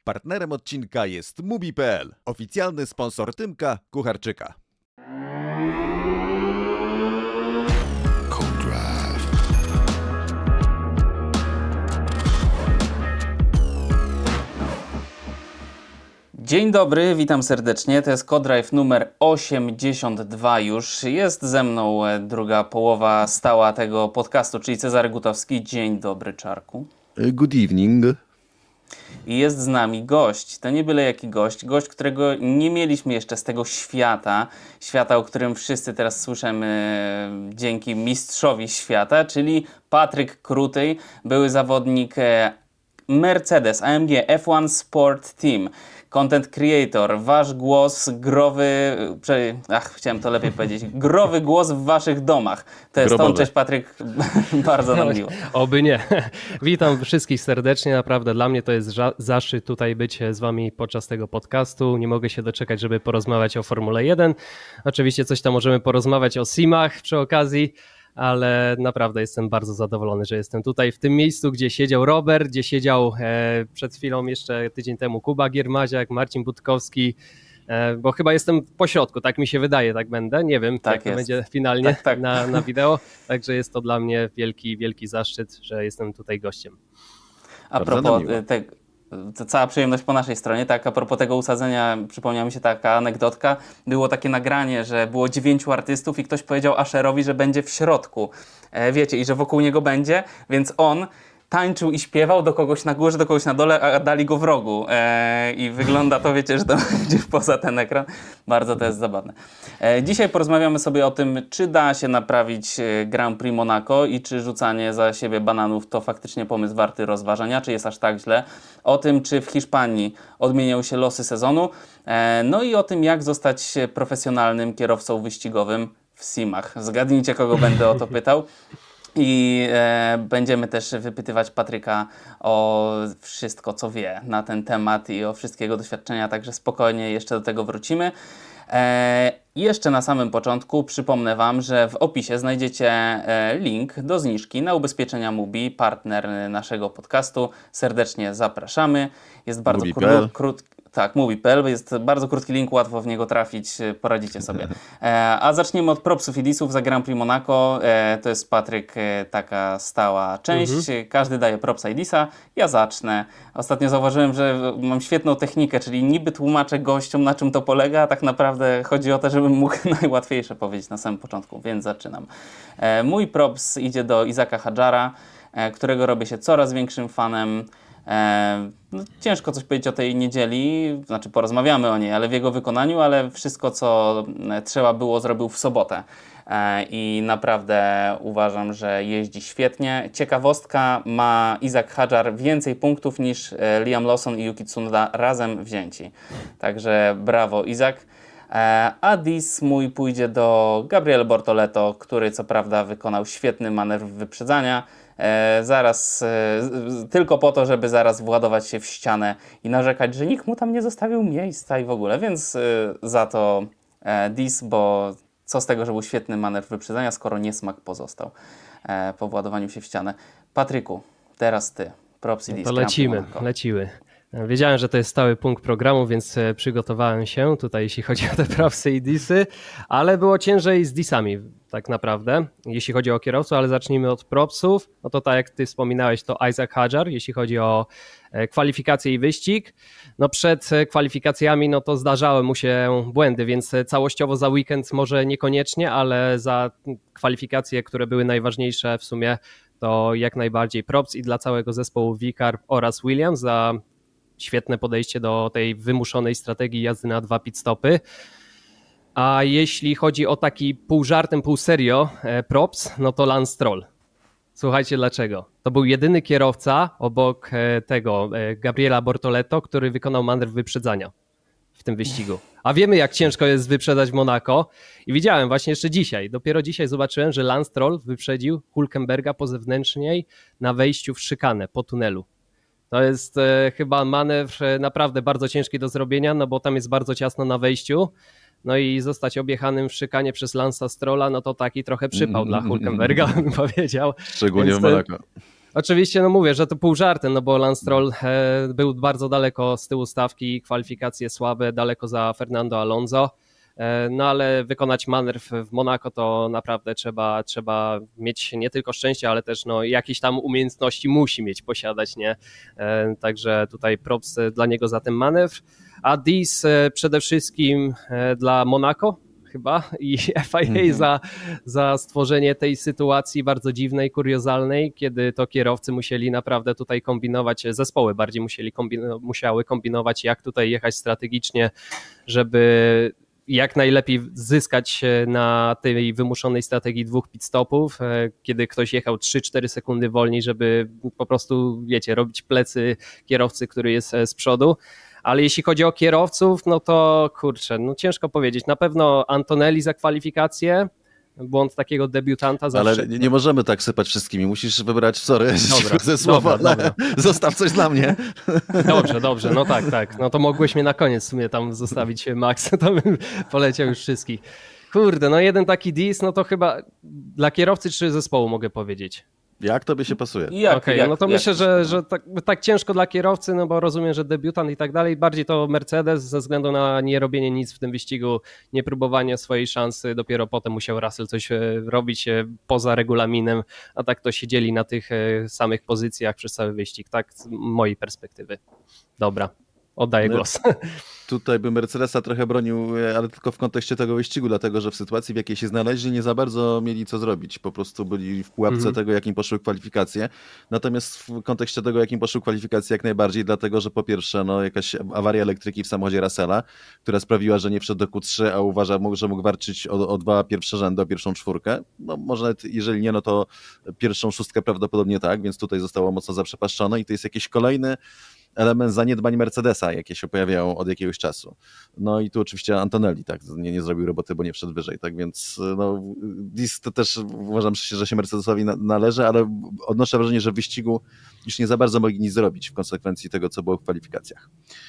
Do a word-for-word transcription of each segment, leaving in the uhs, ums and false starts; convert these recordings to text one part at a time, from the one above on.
Partnerem odcinka jest Mubi kropka pe el, oficjalny sponsor Tymka Kucharczyka. Dzień dobry, witam serdecznie. To jest CodeDrive numer osiemdziesiąt dwa już. Jest ze mną druga połowa stała tego podcastu, czyli Cezary Gutowski. Dzień dobry, Czarku. Good evening. I jest z nami gość. To nie byle jaki gość. Gość, którego nie mieliśmy jeszcze z tego świata. Świata, o którym wszyscy teraz słyszymy dzięki mistrzowi świata, czyli Patryk Krutyj, były zawodnik Mercedes A M G F jeden Sport Team. Content creator, wasz głos growy, ach, chciałem to lepiej powiedzieć, growy głos w waszych domach. To jest Grobowy. to, cześć Patryk, bardzo nam miło. Oby nie. Witam wszystkich serdecznie, naprawdę dla mnie to jest zaszczyt tutaj być z wami podczas tego podcastu. Nie mogę się doczekać, żeby porozmawiać o Formule jeden. Oczywiście coś tam możemy porozmawiać o simach przy okazji, ale naprawdę jestem bardzo zadowolony, że jestem tutaj w tym miejscu, gdzie siedział Robert, gdzie siedział e, przed chwilą jeszcze tydzień temu Kuba Giermaziak, Marcin Budkowski, e, bo chyba jestem po środku, tak mi się wydaje, tak będę, nie wiem Tak jak to jest. będzie finalnie tak, tak. Na, na wideo, także jest to dla mnie wielki, wielki zaszczyt, że jestem tutaj gościem. A propos tego, to cała przyjemność po naszej stronie, tak, a propos tego usadzenia, przypomniała mi się taka anegdotka, było takie nagranie, że było dziewięciu artystów i ktoś powiedział Asherowi, że będzie w środku, e, wiecie, i że wokół niego będzie, więc on tańczył i śpiewał do kogoś na górze, do kogoś na dole, a dali go w rogu e, i wygląda to, wiecie, że to gdzieś poza ten ekran, bardzo to jest zabawne. E, dzisiaj porozmawiamy sobie o tym, czy da się naprawić Grand Prix Monaco i czy rzucanie za siebie bananów to faktycznie pomysł warty rozważania, czy jest aż tak źle, o tym, czy w Hiszpanii odmieniają się losy sezonu, e, no i o tym, jak zostać profesjonalnym kierowcą wyścigowym w simach. Zgadnijcie, kogo będę o to pytał. I e, będziemy też wypytywać Patryka o wszystko, co wie na ten temat i o wszystkiego doświadczenia, także spokojnie jeszcze do tego wrócimy. E, jeszcze na samym początku przypomnę wam, że w opisie znajdziecie e, link do zniżki na ubezpieczenia Mubi, partner naszego podcastu. Serdecznie zapraszamy. Jest bardzo krótki. Krót, Tak, Mubi kropka pe el, jest bardzo krótki link, łatwo w niego trafić, poradzicie sobie. E, a zaczniemy od propsów i disów za Grand Prix Monaco. E, to jest, Patryk, e, taka stała część. Mhm. Każdy daje propsa i disa. Ja zacznę. Ostatnio zauważyłem, że mam świetną technikę, czyli niby tłumaczę gościom, na czym to polega, a tak naprawdę chodzi o to, żebym mógł najłatwiejsze powiedzieć na samym początku, więc zaczynam. E, mój props idzie do Isaaca Hadjara, e, którego robię się coraz większym fanem. E, no, ciężko coś powiedzieć o tej niedzieli, znaczy porozmawiamy o niej, ale w jego wykonaniu, ale wszystko, co trzeba było, zrobił w sobotę e, i naprawdę uważam, że jeździ świetnie. Ciekawostka, ma Isaac Hadjar więcej punktów niż e, Liam Lawson i Yuki Tsunoda razem wzięci, także brawo Isaac. E, a dis mój pójdzie do Gabriele Bortoleto, który co prawda wykonał świetny manewr wyprzedzania, E, zaraz, e, tylko po to, żeby zaraz władować się w ścianę i narzekać, że nikt mu tam nie zostawił miejsca i w ogóle, więc e, za to e, dis, bo co z tego, że był świetny manewr wyprzedzania, skoro niesmak pozostał e, po władowaniu się w ścianę. Patryku, teraz ty, props i dis. To lecimy, lecimy. Wiedziałem, że to jest stały punkt programu, więc przygotowałem się tutaj, jeśli chodzi o te propsy i disy, ale było ciężej z disami tak naprawdę, jeśli chodzi o kierowców, ale zacznijmy od propsów. No to tak jak ty wspominałeś, to Isaac Hadjar, jeśli chodzi o kwalifikacje i wyścig. No przed kwalifikacjami no to zdarzały mu się błędy, więc całościowo za weekend może niekoniecznie, ale za kwalifikacje, które były najważniejsze w sumie, to jak najbardziej props i dla całego zespołu Vicar oraz Williams za świetne podejście do tej wymuszonej strategii jazdy na dwa pit stopy. A jeśli chodzi o taki pół żartem, pół serio props, no to Lance Stroll. Słuchajcie dlaczego. To był jedyny kierowca obok tego Gabriela Bortoleto, który wykonał manewr wyprzedzania w tym wyścigu. A wiemy, jak ciężko jest wyprzedzać w Monaco i widziałem właśnie jeszcze dzisiaj, dopiero dzisiaj zobaczyłem, że Lance Stroll wyprzedził Hülkenberga po zewnętrznej na wejściu w szykanę po tunelu. To jest e, chyba manewr naprawdę bardzo ciężki do zrobienia, no bo tam jest bardzo ciasno na wejściu. No i zostać objechanym w szykanie przez Lance'a Strolla, no to taki trochę przypał mm, dla Hülkenberga, bym powiedział. Szczególnie Więc w Monaco. Oczywiście, no mówię, że to pół żartem, no bo Lance Stroll e, był bardzo daleko z tyłu stawki, kwalifikacje słabe, daleko za Fernando Alonso, e, no ale wykonać manewr w Monako to naprawdę trzeba, trzeba mieć nie tylko szczęście, ale też no, jakieś tam umiejętności musi mieć, posiadać, nie? E, także tutaj props dla niego za ten manewr, a Dis e, przede wszystkim e, dla Monako, chyba i F I A mhm. za, za stworzenie tej sytuacji bardzo dziwnej, kuriozalnej, kiedy to kierowcy musieli naprawdę tutaj kombinować, zespoły bardziej musieli kombino, musiały kombinować, jak tutaj jechać strategicznie, żeby jak najlepiej zyskać na tej wymuszonej strategii dwóch pit stopów, kiedy ktoś jechał trzy cztery sekundy wolniej, żeby po prostu, wiecie, robić plecy kierowcy, który jest z przodu. Ale jeśli chodzi o kierowców, no to kurczę, no ciężko powiedzieć. Na pewno Antonelli za kwalifikację, błąd takiego debiutanta. Zawsze... Ale nie, nie możemy tak sypać wszystkimi, musisz wybrać, sorry, dobra, ze słowa, dobra, dobra. Zostaw coś dla mnie. Dobrze, dobrze, no tak, tak. No to mogłeś mnie na koniec w sumie tam zostawić, Max, to bym poleciał już wszystkich. Kurde, no jeden taki dis, no to chyba dla kierowcy czy zespołu mogę powiedzieć. Jak tobie się pasuje? Okej, okay, no to jak, myślę, że, że tak, tak ciężko dla kierowcy, no bo rozumiem, że debiutant i tak dalej, bardziej to Mercedes ze względu na nie robienie nic w tym wyścigu, nie próbowanie swojej szansy, dopiero potem musiał Russell coś robić poza regulaminem, a tak to siedzieli na tych samych pozycjach przez cały wyścig, tak z mojej perspektywy. Dobra, oddaję no. głos. Tutaj by Mercedesa trochę bronił, ale tylko w kontekście tego wyścigu, dlatego że w sytuacji, w jakiej się znaleźli, nie za bardzo mieli co zrobić. Po prostu byli w pułapce mm. tego, jakim poszły kwalifikacje. Natomiast w kontekście tego, jakim poszły kwalifikacje, jak najbardziej, dlatego że po pierwsze no, jakaś awaria elektryki w samochodzie Russella, która sprawiła, że nie wszedł do Q trzy, a uważa, że mógł walczyć o, o dwa pierwsze rzędy, o pierwszą czwórkę. No może nawet, jeżeli nie, no to pierwszą szóstkę prawdopodobnie tak, więc tutaj zostało mocno zaprzepaszczone i to jest jakiś kolejny element zaniedbań Mercedesa, jakie się pojawiają od jakiegoś czasu. No i tu oczywiście Antonelli tak nie, nie zrobił roboty, bo nie wszedł wyżej, tak więc no, Dis to też uważam, że się Mercedesowi na, należy, ale odnoszę wrażenie, że w wyścigu już nie za bardzo mogli nic zrobić w konsekwencji tego, co było w kwalifikacjach.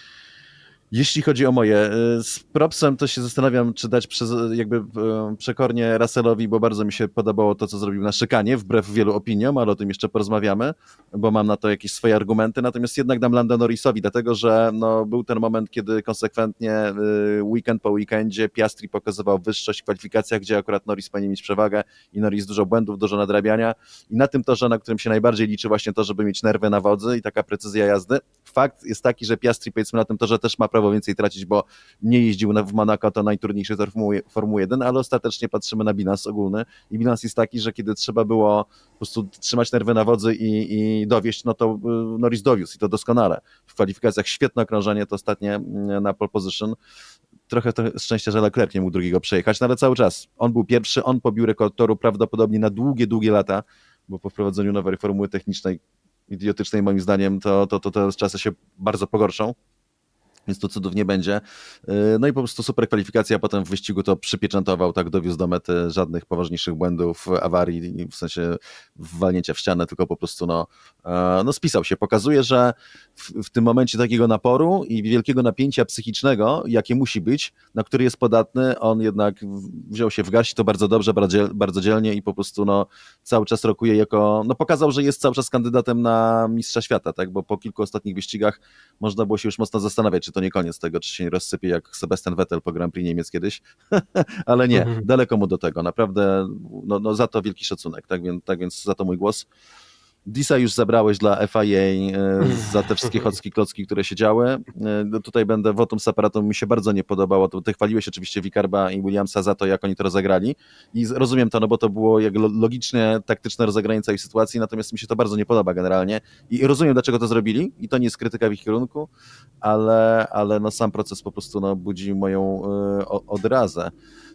Jeśli chodzi o moje, z propsem to się zastanawiam, czy dać przez, jakby przekornie Russellowi, bo bardzo mi się podobało to, co zrobił na szykanie, wbrew wielu opiniom, ale o tym jeszcze porozmawiamy, bo mam na to jakieś swoje argumenty, natomiast jednak dam Lando Norrisowi, dlatego że no, był ten moment, kiedy konsekwentnie weekend po weekendzie Piastri pokazywał wyższość w kwalifikacjach, gdzie akurat Norris powinien mieć przewagę i Norris dużo błędów, dużo nadrabiania i na tym torze, na którym się najbardziej liczy właśnie to, żeby mieć nerwy na wodzy i taka precyzja jazdy. Fakt jest taki, że Piastri powiedzmy na tym torze też ma prawo więcej tracić, bo nie jeździł w Monaco, to najtrudniejszy tor Formuły jeden, ale ostatecznie patrzymy na bilans ogólny i bilans jest taki, że kiedy trzeba było po prostu trzymać nerwy na wodzy i, i dowieść, no to Norris dowiózł i to doskonale. W kwalifikacjach świetne okrążenie, to ostatnie na pole position. Trochę to szczęścia, że Leclerc nie mógł drugiego przejechać, no ale cały czas on był pierwszy, on pobił rekord toru prawdopodobnie na długie, długie lata, bo po wprowadzeniu nowej formuły technicznej, idiotycznej moim zdaniem, to, to, to te czasy się bardzo pogorszą. Więc tu cudów nie będzie. No i po prostu super kwalifikacja, a potem w wyścigu to przypieczętował, tak dowiózł do mety, żadnych poważniejszych błędów, awarii, w sensie walnięcia w ścianę, tylko po prostu no, no spisał się. Pokazuje, że w, w tym momencie takiego naporu i wielkiego napięcia psychicznego, jakie musi być, na który jest podatny, on jednak wziął się w garść, to bardzo dobrze, bardzo dzielnie i po prostu no, cały czas rokuje jako, no pokazał, że jest cały czas kandydatem na mistrza świata, tak, bo po kilku ostatnich wyścigach można było się już mocno zastanawiać, czy to nie koniec tego, czy się nie rozsypie jak Sebastian Vettel po Grand Prix Niemiec kiedyś, ale nie, mhm. daleko mu do tego, naprawdę no, no za to wielki szacunek, tak więc, tak więc za to mój głos. Disa już zabrałeś dla F I A e, za te wszystkie chocki klocki, które się działy. E, no tutaj będę votum separatum, mi się bardzo nie podobało. To, ty chwaliłeś oczywiście Wickarba i Williamsa za to, jak oni to rozegrali i rozumiem to, no bo to było jak logiczne, taktyczne rozegranie całej sytuacji, natomiast mi się to bardzo nie podoba generalnie i rozumiem, dlaczego to zrobili i to nie jest krytyka w ich kierunku, ale, ale no sam proces po prostu no, budzi moją e, odrazę.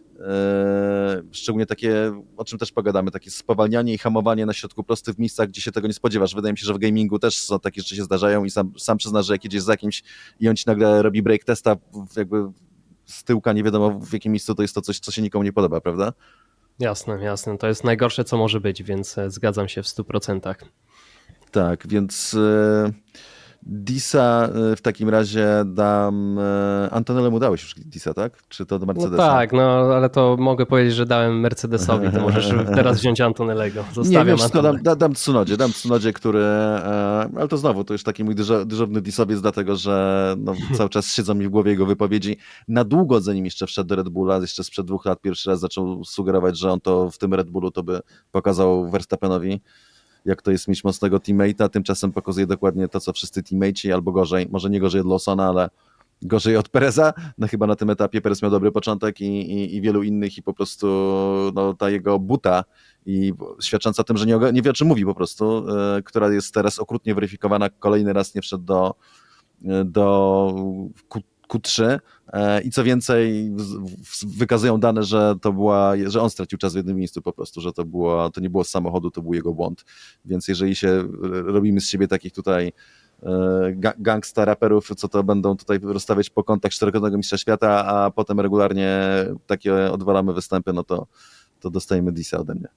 Szczególnie takie, o czym też pogadamy, takie spowalnianie i hamowanie na środku prosty w miejscach, gdzie się tego nie spodziewasz. Wydaje mi się, że w gamingu też są takie rzeczy się zdarzają i sam, sam przyznasz, że jak jedziesz za kimś i on ci nagle robi break testa jakby z tyłka, nie wiadomo w jakim miejscu, to jest to coś, co się nikomu nie podoba, prawda? Jasne, jasne. To jest najgorsze, co może być, więc zgadzam się w stu procentach. Tak, więc Disa w takim razie dam... Antonellemu dałeś już Disa, tak? Czy to do Mercedesa? No tak, no ale to mogę powiedzieć, że dałem Mercedesowi, to możesz teraz wziąć Antonellego. Zostawiam Nie, wiesz, Antonelli. dam, dam Tsunodzie, dam Tsunodzie, który... Ale to znowu, to już taki mój dyżo, dyżurny disowiec, dlatego że no, cały czas siedzą mi w głowie jego wypowiedzi. Na długo, zanim jeszcze wszedł do Red Bulla, jeszcze sprzed dwóch lat pierwszy raz zaczął sugerować, że on to w tym Red Bullu to by pokazał Verstappenowi, jak to jest mieć mocnego teammate'a, tymczasem pokazuje dokładnie to, co wszyscy teammateci, albo gorzej, może nie gorzej od Lawsona, ale gorzej od Pereza. No chyba na tym etapie Perez miał dobry początek i, i, i wielu innych i po prostu no, ta jego buta i świadcząca o tym, że nie, nie wie, o czym mówi po prostu, yy, która jest teraz okrutnie weryfikowana, kolejny raz nie wszedł do, do Q trzy i co więcej wykazują dane, że to była, że on stracił czas w jednym miejscu po prostu, że to, było, to nie było z samochodu, to był jego błąd, więc jeżeli się robimy z siebie takich tutaj gangsta raperów, co to będą tutaj rozstawiać po kątach czterokrotnego mistrza świata, a potem regularnie takie odwalamy występy, no to, to dostajemy disa ode mnie.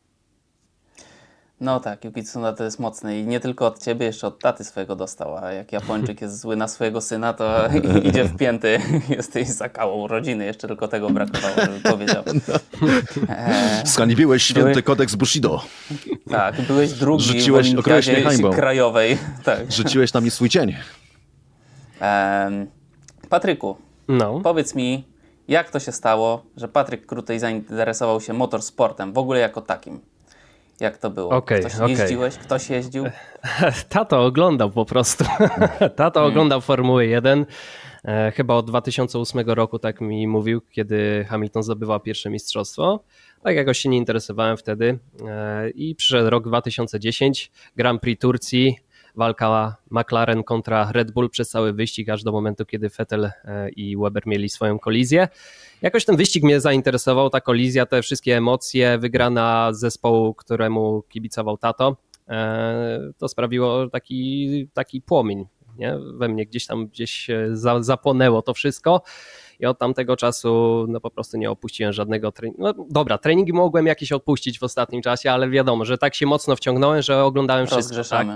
No tak, Yuki Tsunoda to jest mocny i nie tylko od ciebie, jeszcze od taty swojego dostał, a jak Japończyk jest zły na swojego syna, to idzie w pięty, jesteś zakałą rodziny, jeszcze tylko tego brakowało, żeby powiedział. E... Skanibiłeś święty Były... kodeks Bushido. Tak, byłeś drugi Rzuciłeś w olimpiadzie krajowej. Tak. Rzuciłeś na mnie swój cień. E... Patryku, no. powiedz mi, jak to się stało, że Patryk Krutej zainteresował się motorsportem, w ogóle jako takim? Jak to było? Okay, Ktoś okay. jeździłeś? Ktoś jeździł? Tato oglądał po prostu. Tato hmm. oglądał Formułę jeden. E, chyba od dwa tysiące ósmego roku, tak mi mówił, kiedy Hamilton zdobywał pierwsze mistrzostwo. Tak jakoś się nie interesowałem wtedy. E, I przyszedł rok dwa tysiące dziesiąty, Grand Prix Turcji, walka McLaren kontra Red Bull przez cały wyścig, aż do momentu, kiedy Vettel i Webber mieli swoją kolizję. Jakoś ten wyścig mnie zainteresował, ta kolizja, te wszystkie emocje, wygrana zespołu, któremu kibicował tato, to sprawiło taki, taki płomień, nie? We mnie gdzieś tam gdzieś za, zapłonęło to wszystko i od tamtego czasu no po prostu nie opuściłem żadnego treningu. No dobra, treningi mogłem jakieś odpuścić w ostatnim czasie, ale wiadomo, że tak się mocno wciągnąłem, że oglądałem wszystko. Tak?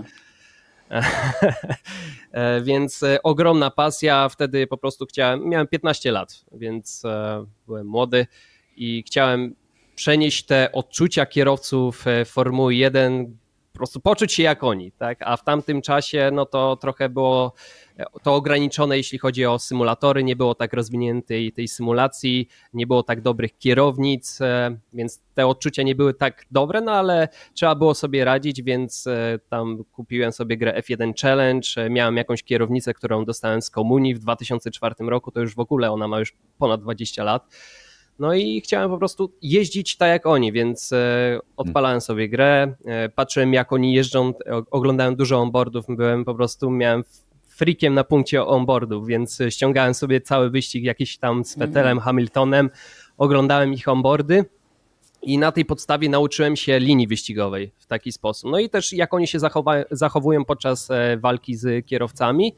Więc ogromna pasja, wtedy po prostu chciałem, miałem piętnaście lat, więc byłem młody i chciałem przenieść te odczucia kierowców Formuły jeden, po prostu poczuć się jak oni, tak? A w tamtym czasie no to trochę było to ograniczone, jeśli chodzi o symulatory, nie było tak rozwiniętej tej symulacji, nie było tak dobrych kierownic, więc te odczucia nie były tak dobre, no ale trzeba było sobie radzić, więc tam kupiłem sobie grę F jeden Challenge, miałem jakąś kierownicę, którą dostałem z komunii w dwa tysiące czwartym roku, to już w ogóle ona ma już ponad dwadzieścia lat. No i chciałem po prostu jeździć tak jak oni, więc odpalałem sobie grę, patrzyłem jak oni jeżdżą, oglądałem dużo onboardów, byłem po prostu, miałem freakiem na punkcie onboardów, więc ściągałem sobie cały wyścig jakiś tam z Vettelem, Hamiltonem, oglądałem ich onboardy i na tej podstawie nauczyłem się linii wyścigowej w taki sposób. No i też jak oni się zachowa- zachowują podczas walki z kierowcami.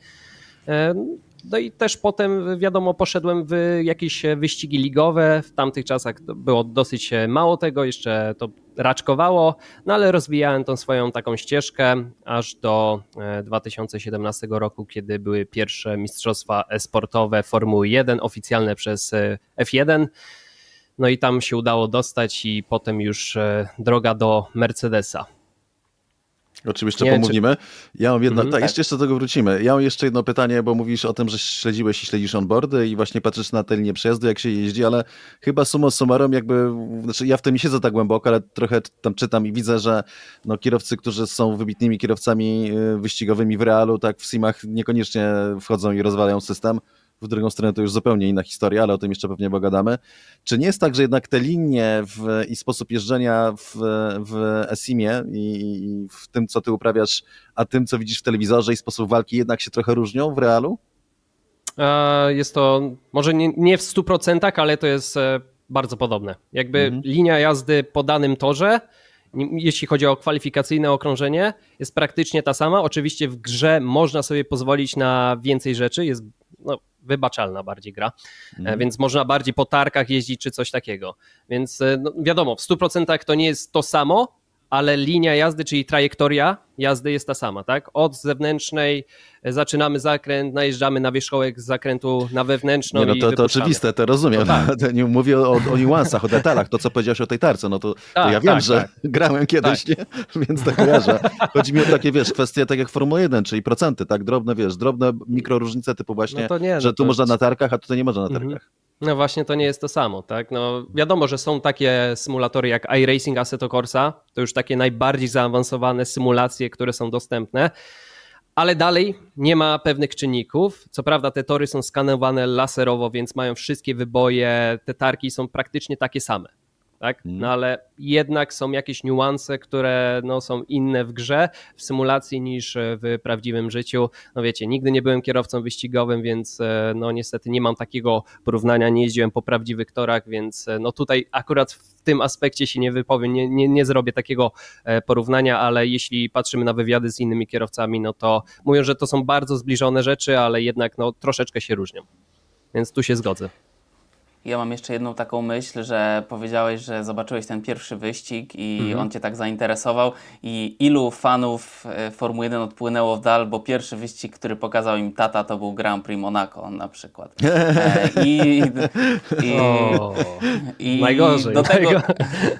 No i też potem wiadomo poszedłem w jakieś wyścigi ligowe, w tamtych czasach było dosyć mało tego, jeszcze to raczkowało, no ale rozwijałem tą swoją taką ścieżkę aż do dwa tysiące siedemnastego roku, kiedy były pierwsze mistrzostwa e-sportowe Formuły jeden oficjalne przez F jeden, no i tam się udało dostać i potem już droga do Mercedesa. O czym jeszcze nie, pomówimy. Czy... Ja mam jedno, mm-hmm, tak, jeszcze, tak. jeszcze do tego wrócimy. Ja mam jeszcze jedno pytanie, bo mówisz o tym, że śledziłeś i śledzisz onboardy i właśnie patrzysz na te linie przejazdu, jak się jeździ, ale chyba summa summarum jakby, znaczy ja w tym nie siedzę tak głęboko, ale trochę tam czytam i widzę, że no, kierowcy, którzy są wybitnymi kierowcami wyścigowymi w realu, tak w simach niekoniecznie wchodzą i rozwalają system. W drugą stronę to już zupełnie inna historia, ale o tym jeszcze pewnie pogadamy. Czy nie jest tak, że jednak te linie w, i sposób jeżdżenia w, w eSimie i, i w tym, co ty uprawiasz, a tym, co widzisz w telewizorze i sposób walki jednak się trochę różnią w realu? Jest to może nie, nie w stu procentach, ale to jest bardzo podobne. Jakby mhm. linia jazdy po danym torze, jeśli chodzi o kwalifikacyjne okrążenie, jest praktycznie ta sama. Oczywiście w grze można sobie pozwolić na więcej rzeczy, jest no, wybaczalna bardziej gra, mm. więc można bardziej po tarkach jeździć czy coś takiego. Więc no, wiadomo, w stu procentach to nie jest to samo, ale linia jazdy, czyli trajektoria jazdy jest ta sama, tak? Od zewnętrznej zaczynamy zakręt, najeżdżamy na wierzchołek z zakrętu na wewnętrzną Nie, no i to, to oczywiste, to rozumiem. No tak. To nie mówię o, o niuansach, o detalach, to co powiedziałeś o tej tarce, no to, Tak, to ja wiem, tak, że tak. grałem kiedyś, Tak. nie? Więc tak kojarzę. Chodzi mi o takie, wiesz, kwestie tak jak Formuła jeden, czyli procenty, tak? Drobne, wiesz, drobne mikroróżnice typu właśnie, No to nie, no że tu to- można na tarkach, a tutaj nie można na Mhm. tarkach. No właśnie to nie jest to samo, tak? No wiadomo, że są takie symulatory jak iRacing Assetto Corsa, to już takie najbardziej zaawansowane symulacje, które są dostępne, ale dalej nie ma pewnych czynników. Co prawda te tory są skanowane laserowo, więc mają wszystkie wyboje, te tarki są praktycznie takie same. Tak? No ale jednak są jakieś niuanse, które no, są inne w grze, w symulacji niż w prawdziwym życiu. No wiecie, nigdy nie byłem kierowcą wyścigowym, więc no niestety nie mam takiego porównania, nie jeździłem po prawdziwych torach, więc no tutaj akurat w tym aspekcie się nie wypowiem, nie, nie, nie zrobię takiego porównania, ale jeśli patrzymy na wywiady z innymi kierowcami, no to mówią, że to są bardzo zbliżone rzeczy, ale jednak no, troszeczkę się różnią. Więc tu się zgodzę. Ja mam jeszcze jedną taką myśl, że powiedziałeś, że zobaczyłeś ten pierwszy wyścig i Mhm. on cię tak zainteresował i ilu fanów e, Formuły jeden odpłynęło w dal, bo pierwszy wyścig, który pokazał im tata, to był Grand Prix Monaco na przykład. E, I, i, O, i najgorzej. do tego, najgo-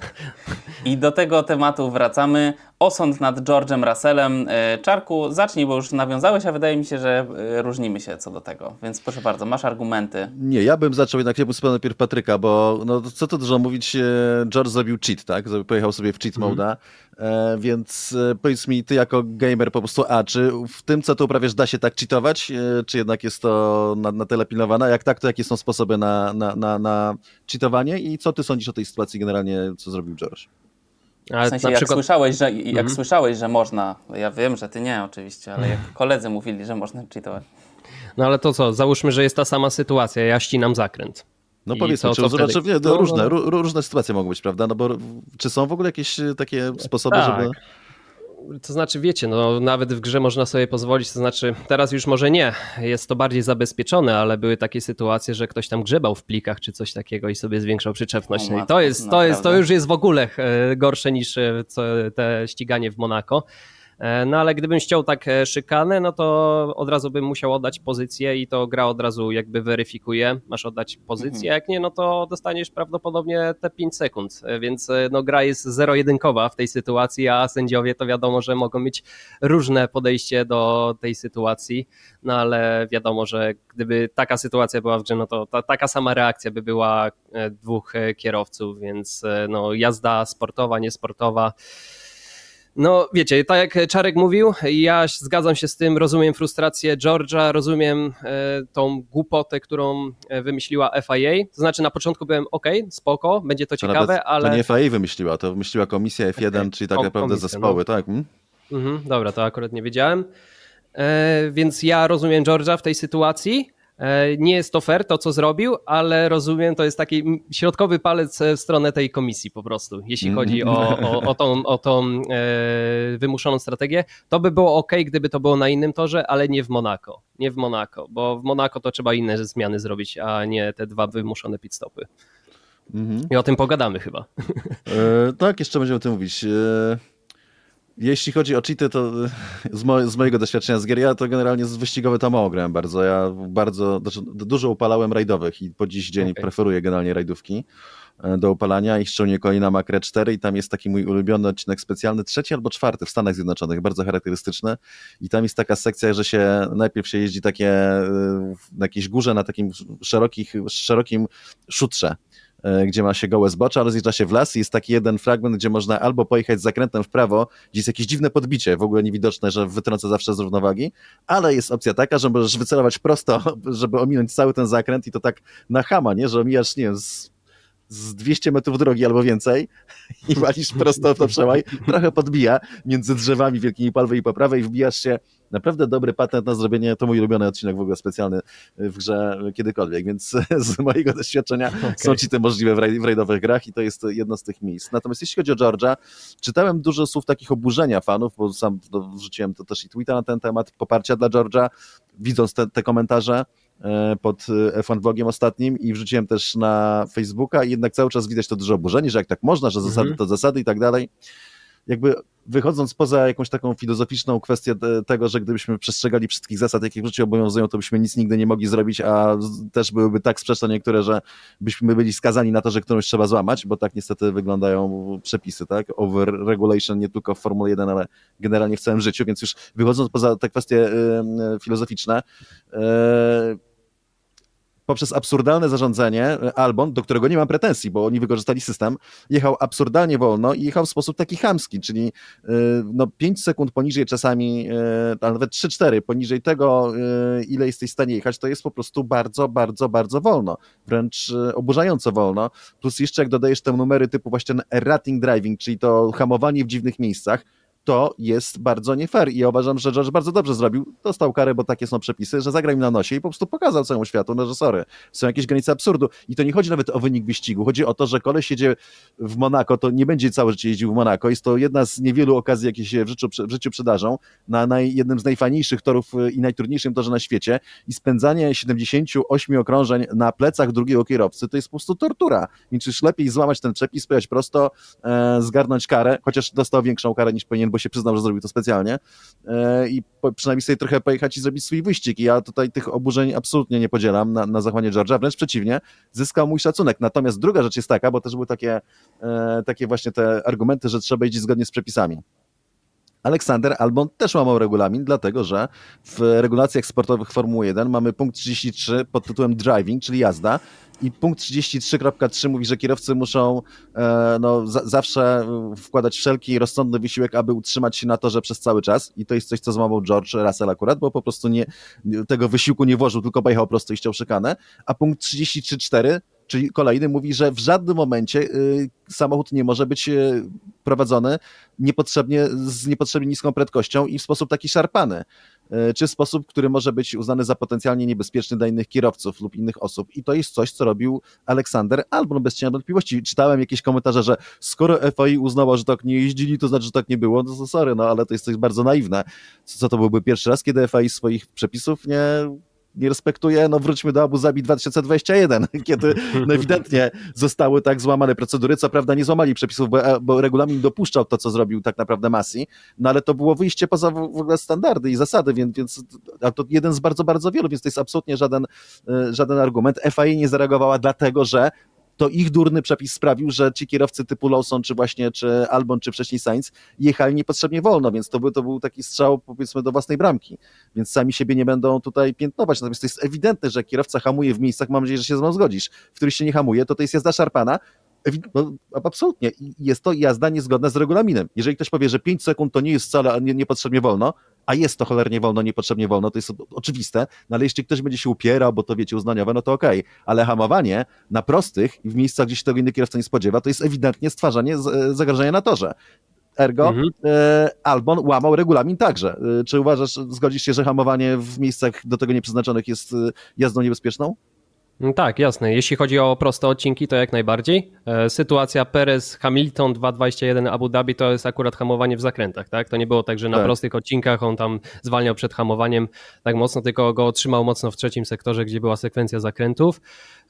I do tego tematu wracamy. Osąd nad George'em Russellem. E, Czarku, zacznij, bo już nawiązałeś, a wydaje mi się, że e, różnimy się co do tego. Więc proszę bardzo, masz argumenty. Nie, ja bym zaczął jednak, ja bym spytał najpierw Patryka, bo no, co tu dużo mówić, e, George zrobił cheat, tak? Zrobił- Pojechał sobie w cheat moda, e, więc e, powiedz mi, ty jako gamer po prostu, a czy w tym, co tu uprawiasz, da się tak cheatować, e, czy jednak jest to na, na tyle pilnowane? Jak tak, to jakie są sposoby na, na, na, na cheatowanie i co ty sądzisz o tej sytuacji generalnie, co zrobił George? Ale W sensie, na jak, przykład słyszałeś, że, jak Mhm. słyszałeś, że można, ja wiem, że ty nie oczywiście, ale jak koledzy mówili, że można cheatować. No ale to co, załóżmy, że jest ta sama sytuacja, ja ścinam zakręt. No I powiedzmy, co- czy co znaczy, wtedy? nie, no, No, różne, no. ró- różne sytuacje mogą być, prawda? No bo czy są w ogóle jakieś e, takie sposoby, Tak. żeby... To znaczy, wiecie, no nawet w grze można sobie pozwolić, to znaczy teraz już może nie, jest to bardziej zabezpieczone, ale były takie sytuacje, że ktoś tam grzebał w plikach czy coś takiego i sobie zwiększał przyczepność. O No i matko, to jest, to jest, to naprawdę? już jest w ogóle e, gorsze niż e, co, te ściganie w Monako. E, No ale gdybym ściął tak e, szykanę, no to od razu bym musiał oddać pozycję i to gra od razu jakby weryfikuje, masz oddać pozycję, Mhm. jak nie, no to dostaniesz prawdopodobnie te pięć sekund, E, więc e, no gra jest zero-jedynkowa w tej sytuacji, a sędziowie to wiadomo, że mogą mieć różne podejście do tej sytuacji, no ale wiadomo, że gdyby taka sytuacja była w grze, no to ta, taka sama reakcja by była e, dwóch e, kierowców, więc e, no jazda sportowa, niesportowa. No wiecie, tak jak Czarek mówił, ja zgadzam się z tym, rozumiem frustrację George'a, rozumiem e, tą głupotę, którą e, wymyśliła F I A, to znaczy na początku byłem ok, spoko, będzie to To ciekawe, nawet, ale... To nie F I A wymyśliła, to wymyśliła komisja F jeden, Okej, czyli tak ko- naprawdę komisja, zespoły, no. tak? Mm? Mhm, dobra, to akurat nie wiedziałem. E, więc ja rozumiem George'a w tej sytuacji. E, nie jest to fair to, co zrobił, ale rozumiem, to jest taki m, środkowy palec w stronę tej komisji po prostu, jeśli Mhm. chodzi o, o, o tą, o tą e, wymuszoną strategię. To by było ok, gdyby to było na innym torze, ale nie w Monako. Nie w Monako, bo w Monako to trzeba inne zmiany zrobić, a nie te dwa wymuszone pit stopy. Mhm. I o tym pogadamy chyba. E, tak, jeszcze będziemy o tym mówić. E, jeśli chodzi o cheaty, to e, z, mo- z mojego doświadczenia z gier, ja to generalnie z wyścigowe to mało grałem bardzo. Ja bardzo, znaczy dużo upalałem rajdowych i po dziś dzień Okej. preferuję generalnie rajdówki e, do upalania i szczególnie kolejna Mac cztery i tam jest taki mój ulubiony odcinek specjalny, trzeci albo czwarty w Stanach Zjednoczonych, bardzo charakterystyczny i tam jest taka sekcja, że się najpierw się jeździ takie e, na jakiejś górze na takim szerokich, szerokim szutrze, e, gdzie ma się gołe zbocze, ale zjeżdża się w las i jest taki jeden fragment, gdzie można albo pojechać z zakrętem w prawo, gdzie jest jakieś dziwne podbicie, w ogóle niewidoczne, że wytrąca zawsze z równowagi, ale jest opcja taka, że możesz wycelować prosto, żeby ominąć cały ten zakręt i to tak na chama, nie? Że omijasz, nie wiem, z, z dwieście metrów drogi albo więcej i walisz prosto w to przełaj, trochę podbija między drzewami wielkimi po lewej i po prawej i wbijasz się. Naprawdę dobry patent na zrobienie, to mój ulubiony odcinek w ogóle specjalny w grze kiedykolwiek, więc z mojego doświadczenia Okay. są cheaty możliwe w, raj, w rajdowych grach i to jest jedno z tych miejsc. Natomiast jeśli chodzi o George'a, czytałem dużo słów takich oburzenia fanów, bo sam to wrzuciłem to też i tweeta na ten temat, poparcia dla George'a, widząc te, te komentarze e, pod F jeden vlogiem ostatnim i wrzuciłem też na Facebooka i jednak cały czas widać to duże oburzenie, że jak tak można, że zasady Mhm. to zasady i tak dalej. jakby wychodząc poza jakąś taką filozoficzną kwestię tego, że gdybyśmy przestrzegali wszystkich zasad, jakie w życiu obowiązują, to byśmy nic nigdy nie mogli zrobić, a też byłyby tak sprzeczne niektóre, że byśmy byli skazani na to, że którąś trzeba złamać, bo tak niestety wyglądają przepisy, tak? Over-regulation nie tylko w Formule jeden, ale generalnie w całym życiu, więc już wychodząc poza te kwestie yy, filozoficzne, yy, poprzez absurdalne zarządzanie Albon, do którego nie mam pretensji, bo oni wykorzystali system, jechał absurdalnie wolno i jechał w sposób taki chamski, czyli no pięć sekund poniżej czasami, a nawet trzy cztery poniżej tego, ile jesteś w stanie jechać, to jest po prostu bardzo, bardzo, bardzo wolno. Wręcz oburzająco wolno. Plus jeszcze jak dodajesz te numery typu właśnie errating driving, czyli to hamowanie w dziwnych miejscach, to jest bardzo nie fair i ja uważam, że George bardzo dobrze zrobił, dostał karę, bo takie są przepisy, że zagrał im na nosie i po prostu pokazał całemu światu, no że sorry, są jakieś granice absurdu i to nie chodzi nawet o wynik wyścigu, chodzi o to, że koleś jedzie w Monako, to nie będzie całe życie jeździł w Monako, jest to jedna z niewielu okazji, jakie się w życiu, w życiu przydarzą, na naj, jednym z najfajniejszych torów i najtrudniejszym torze na świecie i spędzanie siedemdziesięciu ośmiu okrążeń na plecach drugiego kierowcy, to jest po prostu tortura, więc już lepiej złamać ten przepis, pojechać prosto, e, zgarnąć karę, chociaż dostał większą karę niż powinien, bo się przyznał, że zrobił to specjalnie e, i po, przynajmniej sobie trochę pojechać i zrobić swój wyścig. I ja tutaj tych oburzeń absolutnie nie podzielam na, na zachowanie George'a, wręcz przeciwnie, zyskał mój szacunek. Natomiast druga rzecz jest taka, bo też były takie, e, takie właśnie te argumenty, że trzeba jeździć zgodnie z przepisami. Aleksander Albon też łamał regulamin, dlatego że w regulacjach sportowych Formuły jeden mamy punkt trzydzieści trzy pod tytułem driving, czyli jazda, i punkt trzydzieści trzy kropka trzy mówi, że kierowcy muszą e, no, za, zawsze wkładać wszelki rozsądny wysiłek, aby utrzymać się na torze przez cały czas i to jest coś, co złamał George Russell akurat, bo po prostu nie, tego wysiłku nie włożył, tylko pojechał prosto i ściął szykanę, a punkt trzydzieści trzy cztery, czyli kolejny, mówi, że w żadnym momencie y, samochód nie może być y, prowadzony niepotrzebnie, z niepotrzebnie niską prędkością i w sposób taki szarpany, y, czy w sposób, który może być uznany za potencjalnie niebezpieczny dla innych kierowców lub innych osób. I to jest coś, co robił Aleksander Albon bez cienia wątpliwości. Czytałem jakieś komentarze, że skoro F I A uznała, że tak nie jeździli, to znaczy, że tak nie było, no to sorry, no ale to jest coś bardzo naiwne. Co to byłby pierwszy raz, kiedy F I A swoich przepisów nie... nie respektuje, no wróćmy do Abu Zabi dwa tysiące dwudziestego pierwszego, kiedy no ewidentnie zostały tak złamane procedury, co prawda nie złamali przepisów, bo, bo regulamin dopuszczał to, co zrobił tak naprawdę Masi, no ale to było wyjście poza w ogóle standardy i zasady, więc, więc a to jeden z bardzo, bardzo wielu, więc to jest absolutnie żaden, żaden argument. F I A nie zareagowała dlatego, że to ich durny przepis sprawił, że ci kierowcy typu Lawson, czy właśnie, czy Albon, czy wcześniej Sainz jechali niepotrzebnie wolno, więc to był, to był taki strzał, powiedzmy, do własnej bramki, więc sami siebie nie będą tutaj piętnować, natomiast to jest ewidentne, że kierowca hamuje w miejscach, mam nadzieję, że się ze mną zgodzisz, w których się nie hamuje, to to jest jazda szarpana. No, absolutnie. Jest to jazda niezgodna z regulaminem. Jeżeli ktoś powie, że pięć sekund to nie jest wcale nie, niepotrzebnie wolno, a jest to cholernie wolno, niepotrzebnie wolno, to jest oczywiste, no ale jeśli ktoś będzie się upierał, bo to wiecie uznaniowe, no to okej, okay. Ale hamowanie na prostych i w miejscach, gdzie się tego inny kierowca nie spodziewa, to jest ewidentnie stwarzanie zagrożenia na torze. Ergo mhm. e, Albon łamał regulamin także. E, czy uważasz, zgodzisz się, że hamowanie w miejscach do tego nieprzeznaczonych jest jazdą niebezpieczną? Tak, jasne. Jeśli chodzi o proste odcinki, to jak najbardziej. Sytuacja Perez-Hamilton dwa dwadzieścia jeden Abu Dhabi to jest akurat hamowanie w zakrętach, tak? To nie było tak, że na tak. prostych odcinkach on tam zwalniał przed hamowaniem tak mocno, tylko go otrzymał mocno w trzecim sektorze, gdzie była sekwencja zakrętów.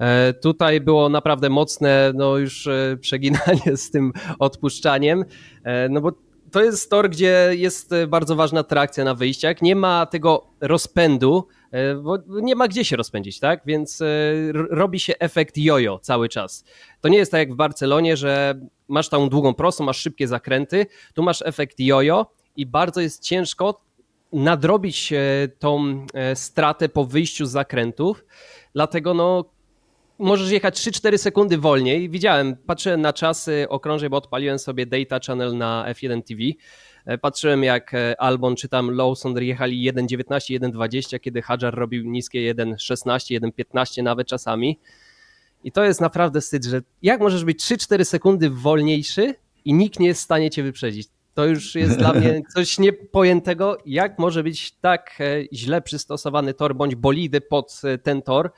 Tutaj było naprawdę mocne, no już przeginanie z tym odpuszczaniem, no bo to jest tor, gdzie jest bardzo ważna trakcja na wyjściach, nie ma tego rozpędu, bo nie ma gdzie się rozpędzić, tak? Więc robi się efekt jojo cały czas. To nie jest tak jak w Barcelonie, że masz tą długą prostą, masz szybkie zakręty, tu masz efekt jojo i bardzo jest ciężko nadrobić tą stratę po wyjściu z zakrętów, dlatego no możesz jechać trzy cztery sekundy wolniej. Widziałem, patrzyłem na czasy okrążeń, bo odpaliłem sobie Data Channel na F jeden T V. Patrzyłem jak Albon czy tam Lawson jechali jeden dziewiętnaście, jeden dwadzieścia, kiedy Hadjar robił niskie jeden szesnaście, jeden piętnaście nawet czasami. I to jest naprawdę wstyd, że jak możesz być trzy cztery sekundy wolniejszy i nikt nie jest w stanie cię wyprzedzić. To już jest dla mnie coś niepojętego, jak może być tak źle przystosowany tor bądź bolidy pod ten tor,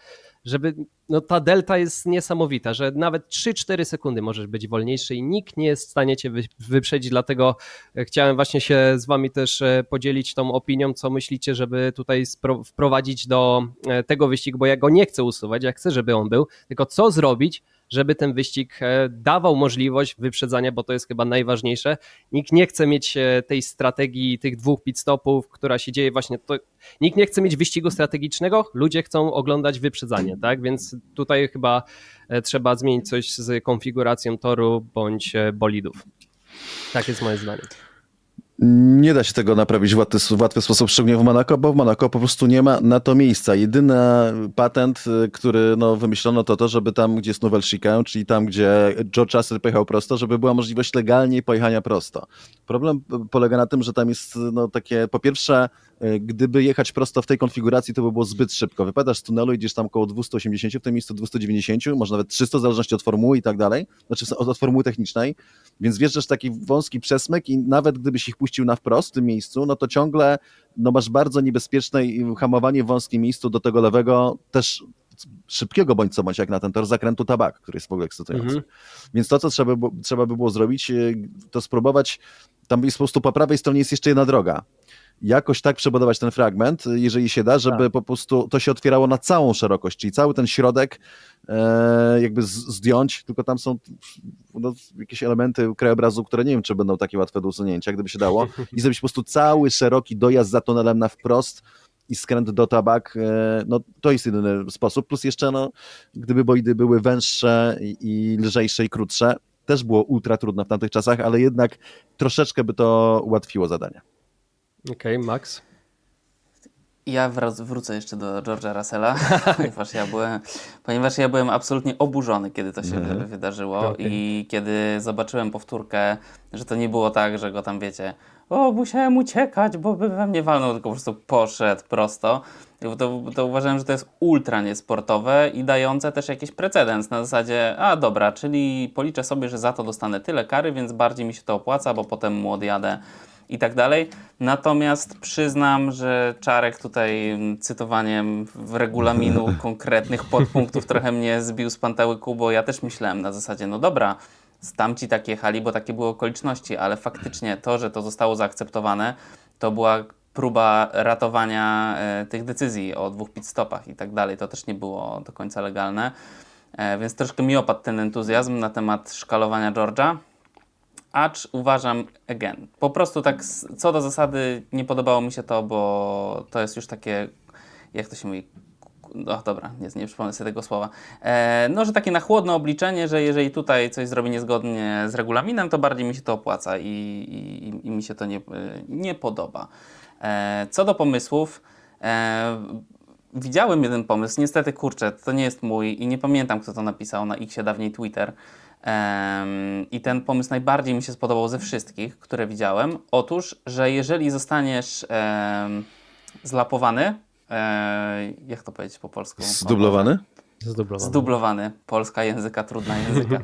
żeby no ta delta jest niesamowita, że nawet trzy cztery sekundy możesz być wolniejszy i nikt nie jest w stanie cię wyprzedzić, dlatego chciałem właśnie się z wami też podzielić tą opinią, co myślicie, żeby tutaj wprowadzić do tego wyścigu, bo ja go nie chcę usuwać, ja chcę, żeby on był, tylko co zrobić, żeby ten wyścig dawał możliwość wyprzedzania, bo to jest chyba najważniejsze. Nikt nie chce mieć tej strategii, tych dwóch pit stopów, która się dzieje właśnie, to, nikt nie chce mieć wyścigu strategicznego, ludzie chcą oglądać wyprzedzanie, tak, więc tutaj chyba trzeba zmienić coś z konfiguracją toru bądź bolidów. Tak jest moje zdanie. Nie da się tego naprawić w łatwy, w łatwy sposób, szczególnie w Monako, bo w Monako po prostu nie ma na to miejsca. Jedyny patent, który no, wymyślono, to to, żeby tam, gdzie jest Nouvelle Chicane, czyli tam, gdzie George Russell pojechał prosto, żeby była możliwość legalnie pojechania prosto. Problem polega na tym, że tam jest no, takie, po pierwsze, gdyby jechać prosto w tej konfiguracji, to by było zbyt szybko. Wypadasz z tunelu, idziesz tam około dwieście osiemdziesiąt, w tym miejscu dwieście dziewięćdziesiąt, może nawet trzysta, w zależności od formuły i tak dalej, znaczy od, od formuły technicznej, więc wjeżdżasz taki wąski przesmyk i nawet gdybyś ich puścił na wprost w tym miejscu, no to ciągle no, masz bardzo niebezpieczne hamowanie w wąskim miejscu do tego lewego, też szybkiego bądź co bądź jak na ten tor zakrętu tabak, który jest w ogóle ekscytujący. Mm-hmm. Więc to, co trzeba by, trzeba by było zrobić, to spróbować, tam jest po prostu po prawej stronie jest jeszcze jedna droga. Jakoś tak przebudować ten fragment, jeżeli się da, żeby tak. po prostu to się otwierało na całą szerokość, czyli cały ten środek e, jakby z, zdjąć, tylko tam są no, jakieś elementy krajobrazu, które nie wiem, czy będą takie łatwe do usunięcia, gdyby się dało, i zrobić po prostu cały szeroki dojazd za tunelem na wprost i skręt do tabak, e, no to jest jedyny sposób, plus jeszcze no, gdyby bolidy były węższe i, i lżejsze i krótsze, też było ultra trudno w tamtych czasach, ale jednak troszeczkę by to ułatwiło zadanie. Okej, okay, Max? Ja wrac- wrócę jeszcze do George'a Russella, ponieważ ja byłem, ponieważ ja byłem absolutnie oburzony, kiedy to się mm-hmm. wydarzyło okay. i kiedy zobaczyłem powtórkę, że to nie było tak, że go tam, wiecie, o, musiałem uciekać, bo by we mnie walnął, tylko po prostu poszedł prosto. To, to uważałem, że to jest ultra niesportowe i dające też jakiś precedens na zasadzie, a dobra, czyli policzę sobie, że za to dostanę tyle kary, więc bardziej mi się to opłaca, bo potem mu odjadę i tak dalej. Natomiast przyznam, że Czarek tutaj cytowaniem w regulaminu konkretnych podpunktów trochę mnie zbił z pantełyku, bo ja też myślałem na zasadzie, no dobra, tamci tak jechali, bo takie były okoliczności, ale faktycznie to, że to zostało zaakceptowane, to była próba ratowania e, tych decyzji o dwóch pit stopach i tak dalej. To też nie było do końca legalne, e, więc troszkę mi opadł ten entuzjazm na temat szkalowania George'a. Acz uważam, again, po prostu tak co do zasady nie podobało mi się to, bo to jest już takie, jak to się mówi, no dobra, nie, nie przypomnę sobie tego słowa, e, no, że takie na chłodno obliczenie, że jeżeli tutaj coś zrobi niezgodnie z regulaminem, to bardziej mi się to opłaca i, i, i mi się to nie, nie podoba. E, co do pomysłów, e, widziałem jeden pomysł, niestety kurczę, to nie jest mój i nie pamiętam, kto to napisał na X-ie, dawniej Twitter. Um, I ten pomysł najbardziej mi się spodobał ze wszystkich, które widziałem. Otóż, że jeżeli zostaniesz um, zlapowany, um, jak to powiedzieć po polsku? Zdublowany? Zdublowany. Zdublowany. Polska języka, trudna języka.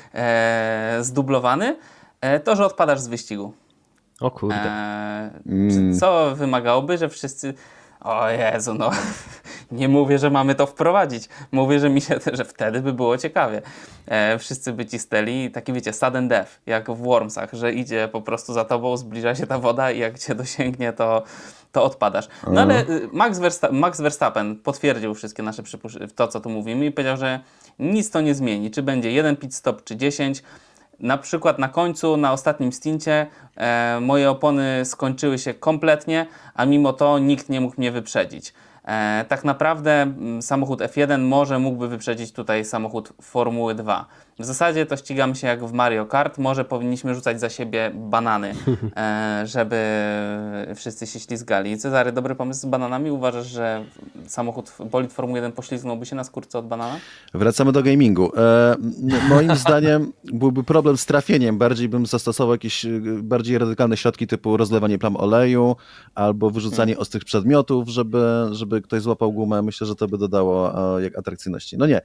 e, zdublowany, e, to, że odpadasz z wyścigu. O kurde. E, mm. Co wymagałoby, że wszyscy... O Jezu, no nie mówię, że mamy to wprowadzić. Mówię, że mi się, że wtedy by było ciekawie. E, wszyscy by cisnęli, taki wiecie, sudden death, jak w Wormsach, że idzie po prostu za tobą, zbliża się ta woda i jak cię dosięgnie, to, to odpadasz. No ale Max, Versta- Max Verstappen potwierdził wszystkie nasze przypuszczenia, to co tu mówimy i powiedział, że nic to nie zmieni. Czy będzie jeden pit stop, czy dziesięć. Na przykład na końcu, na ostatnim stincie e, moje opony skończyły się kompletnie, a mimo to nikt nie mógł mnie wyprzedzić. E, tak naprawdę m, samochód F jeden może mógłby wyprzedzić tutaj samochód Formuły dwa. W zasadzie to ścigamy się jak w Mario Kart, może powinniśmy rzucać za siebie banany, e, żeby wszyscy się ślizgali. Cezary, dobry pomysł z bananami? Uważasz, że samochód bolid Formuły jeden poślizgnąłby się na skórce od banana? Wracamy do gamingu. E, moim zdaniem byłby problem z trafieniem. Bardziej bym zastosował jakieś bardziej radykalne środki typu rozlewanie plam oleju albo wyrzucanie hmm. ostrych przedmiotów, żeby, żeby ktoś złapał gumę. Myślę, że to by dodało e, jak atrakcyjności. No nie.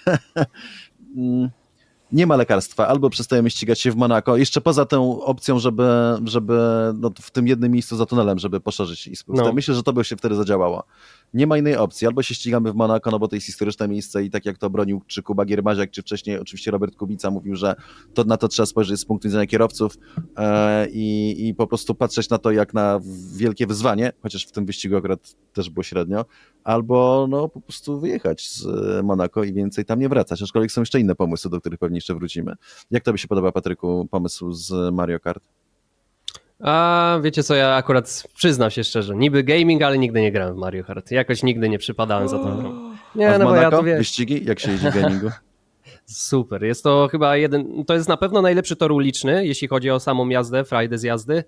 Nie ma lekarstwa, albo przestajemy ścigać się w Monako, jeszcze poza tą opcją, żeby, żeby no, w tym jednym miejscu za tunelem, żeby poszerzyć i spust. No. Myślę, że to by się wtedy zadziałało. nie ma innej opcji. Albo się ścigamy w Monako, no bo to jest historyczne miejsce i tak jak to bronił czy Kuba Giermaziak, czy wcześniej oczywiście Robert Kubica mówił, że to, na to trzeba spojrzeć z punktu widzenia kierowców e, i, i po prostu patrzeć na to jak na wielkie wyzwanie, chociaż w tym wyścigu akurat też było średnio, albo no po prostu wyjechać z Monako i więcej tam nie wracać, aczkolwiek są jeszcze inne pomysły, do których pewnie jeszcze wrócimy. Jak tobie się podoba, Patryku, pomysł z Mario Kart? A wiecie co, ja akurat przyznam się szczerze, niby gaming, ale nigdy nie grałem w Mario Kart. Jakoś nigdy nie przypadałem za tą grą. Nie, A w no bo Monako? ja to wiesz. Wyścigi? Jak się jeździ w gamingu? Super, jest to chyba jeden, to jest na pewno najlepszy tor uliczny, jeśli chodzi o samą jazdę, frajdę z jazdy.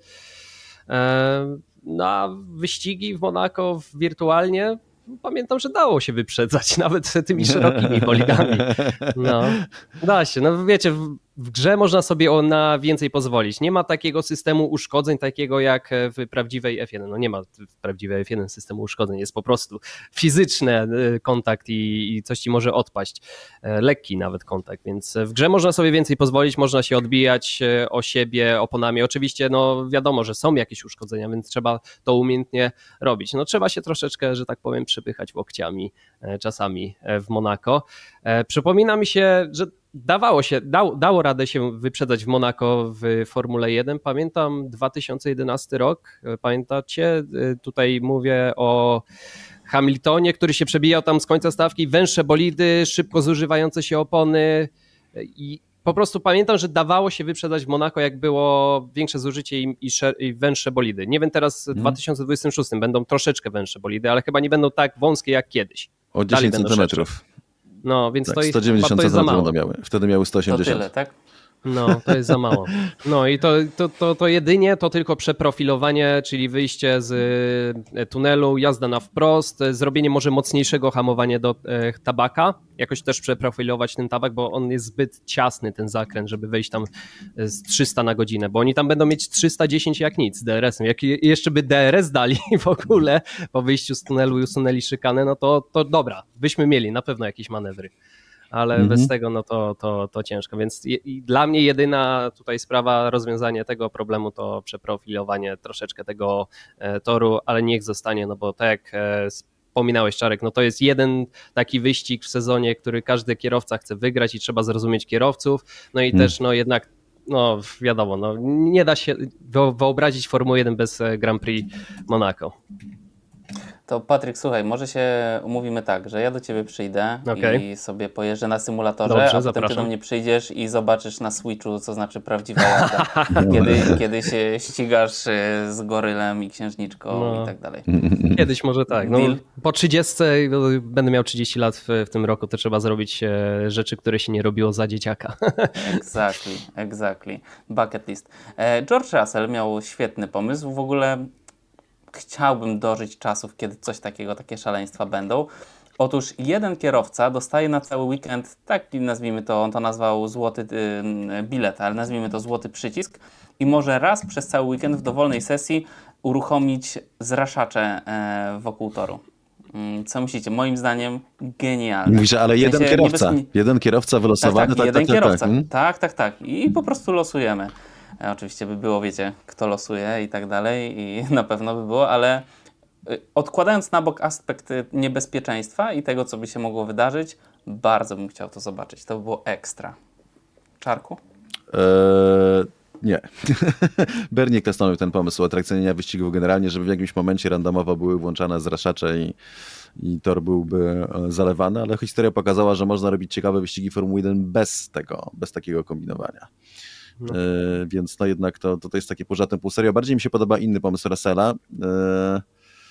Eee, Na wyścigi w Monako wirtualnie pamiętam, że dało się wyprzedzać nawet tymi szerokimi bolidami. No, da się. No wiecie, w, w grze można sobie o, na więcej pozwolić. Nie ma takiego systemu uszkodzeń takiego jak w prawdziwej F jeden. No nie ma w prawdziwej F jeden systemu uszkodzeń. Jest po prostu fizyczny kontakt i, i coś ci może odpaść. Lekki nawet kontakt, więc w grze można sobie więcej pozwolić, można się odbijać o siebie oponami. Oczywiście no wiadomo, że są jakieś uszkodzenia, więc trzeba to umiejętnie robić. No trzeba się troszeczkę, że tak powiem, przypychać łokciami czasami w Monako. Przypomina mi się, że dawało się, dało, dało radę się wyprzedzać w Monako w Formule jeden. Pamiętam dwa tysiące jedenasty rok, pamiętacie? Tutaj mówię o Hamiltonie, który się przebijał tam z końca stawki, węższe bolidy, szybko zużywające się opony i po prostu pamiętam, że dawało się wyprzedzać w Monako, jak było większe zużycie i, i, szer- i węższe bolidy. Nie wiem, teraz w Mhm. dwa tysiące dwudziestym szóstym będą troszeczkę węższe bolidy, ale chyba nie będą tak wąskie jak kiedyś. O Dalej dziesięć będą centymetrów. No, więc Tak, to, jest, sto dziewięćdziesiąt to jest za centymetrów mało. będą miały. Wtedy miały sto To osiemdziesiąt. tyle, tak? No, to jest za mało. No i to, to, to, to jedynie to tylko przeprofilowanie, czyli wyjście z tunelu, jazda na wprost, zrobienie może mocniejszego hamowania do e, tabaka, jakoś też przeprofilować ten tabak, bo on jest zbyt ciasny, ten zakręt, żeby wejść tam z trzysta na godzinę, bo oni tam będą mieć trzysta dziesięć jak nic z D R S-em. Jak jeszcze by D R S dali w ogóle po wyjściu z tunelu i usunęli szykanę, no to, to dobra, byśmy mieli na pewno jakieś manewry. Ale Mhm. bez tego no to, to, to ciężko, więc je, i dla mnie jedyna tutaj sprawa, rozwiązanie tego problemu to przeprofilowanie troszeczkę tego e, toru, ale niech zostanie, no bo tak jak e, wspominałeś, Czarek, no to jest jeden taki wyścig w sezonie, który każdy kierowca chce wygrać i trzeba zrozumieć kierowców, no i Hmm. też no jednak no wiadomo, no nie da się wyobrazić Formuły jeden bez Grand Prix Monaco. To Patryk, słuchaj, może się umówimy tak, że ja do ciebie przyjdę Okej. i sobie pojeżdżę na symulatorze, Dobrze, a potem zapraszam. ty do mnie przyjdziesz i zobaczysz na Switchu, co znaczy prawdziwa jazda. kiedy, kiedy się ścigasz y, z gorylem i księżniczką No. i tak dalej. Kiedyś może tak. No, Deal? po trzydziestce no, będę miał trzydzieści lat w, w tym roku, to trzeba zrobić e, rzeczy, które się nie robiło za dzieciaka. Exactly, exactly. Bucket list. E, George Russell miał świetny pomysł. W ogóle chciałbym dożyć czasów, kiedy coś takiego, takie szaleństwa będą. Otóż jeden kierowca dostaje na cały weekend, tak nazwijmy to, on to nazwał złoty y, bilet, ale nazwijmy to złoty przycisk i może raz przez cały weekend w dowolnej sesji uruchomić zraszacze e, wokół toru. Mm, Co myślicie? Moim zdaniem genialne. Mówisz, ale W jeden sensie kierowca. niebezpie- Jeden kierowca Tak, wylosowany. tak, jeden kierowca. Hmm? Tak, tak, tak. I po prostu losujemy. E, Oczywiście by było, wiecie, kto losuje i tak dalej i na pewno by było, ale y, odkładając na bok aspekt y, niebezpieczeństwa i tego, co by się mogło wydarzyć, bardzo bym chciał to zobaczyć. To by było ekstra. Czarku? Eee, nie. Bernie stanowił ten pomysł atrakcyjnienia wyścigów generalnie, żeby w jakimś momencie randomowo były włączane zraszacze i, i tor byłby e, zalewany, ale historia pokazała, że można robić ciekawe wyścigi Formuły jeden bez tego, bez takiego kombinowania. No. E, więc no jednak to, to, to jest takie pół żartem, pół serio. Bardziej mi się podoba inny pomysł Russella. E,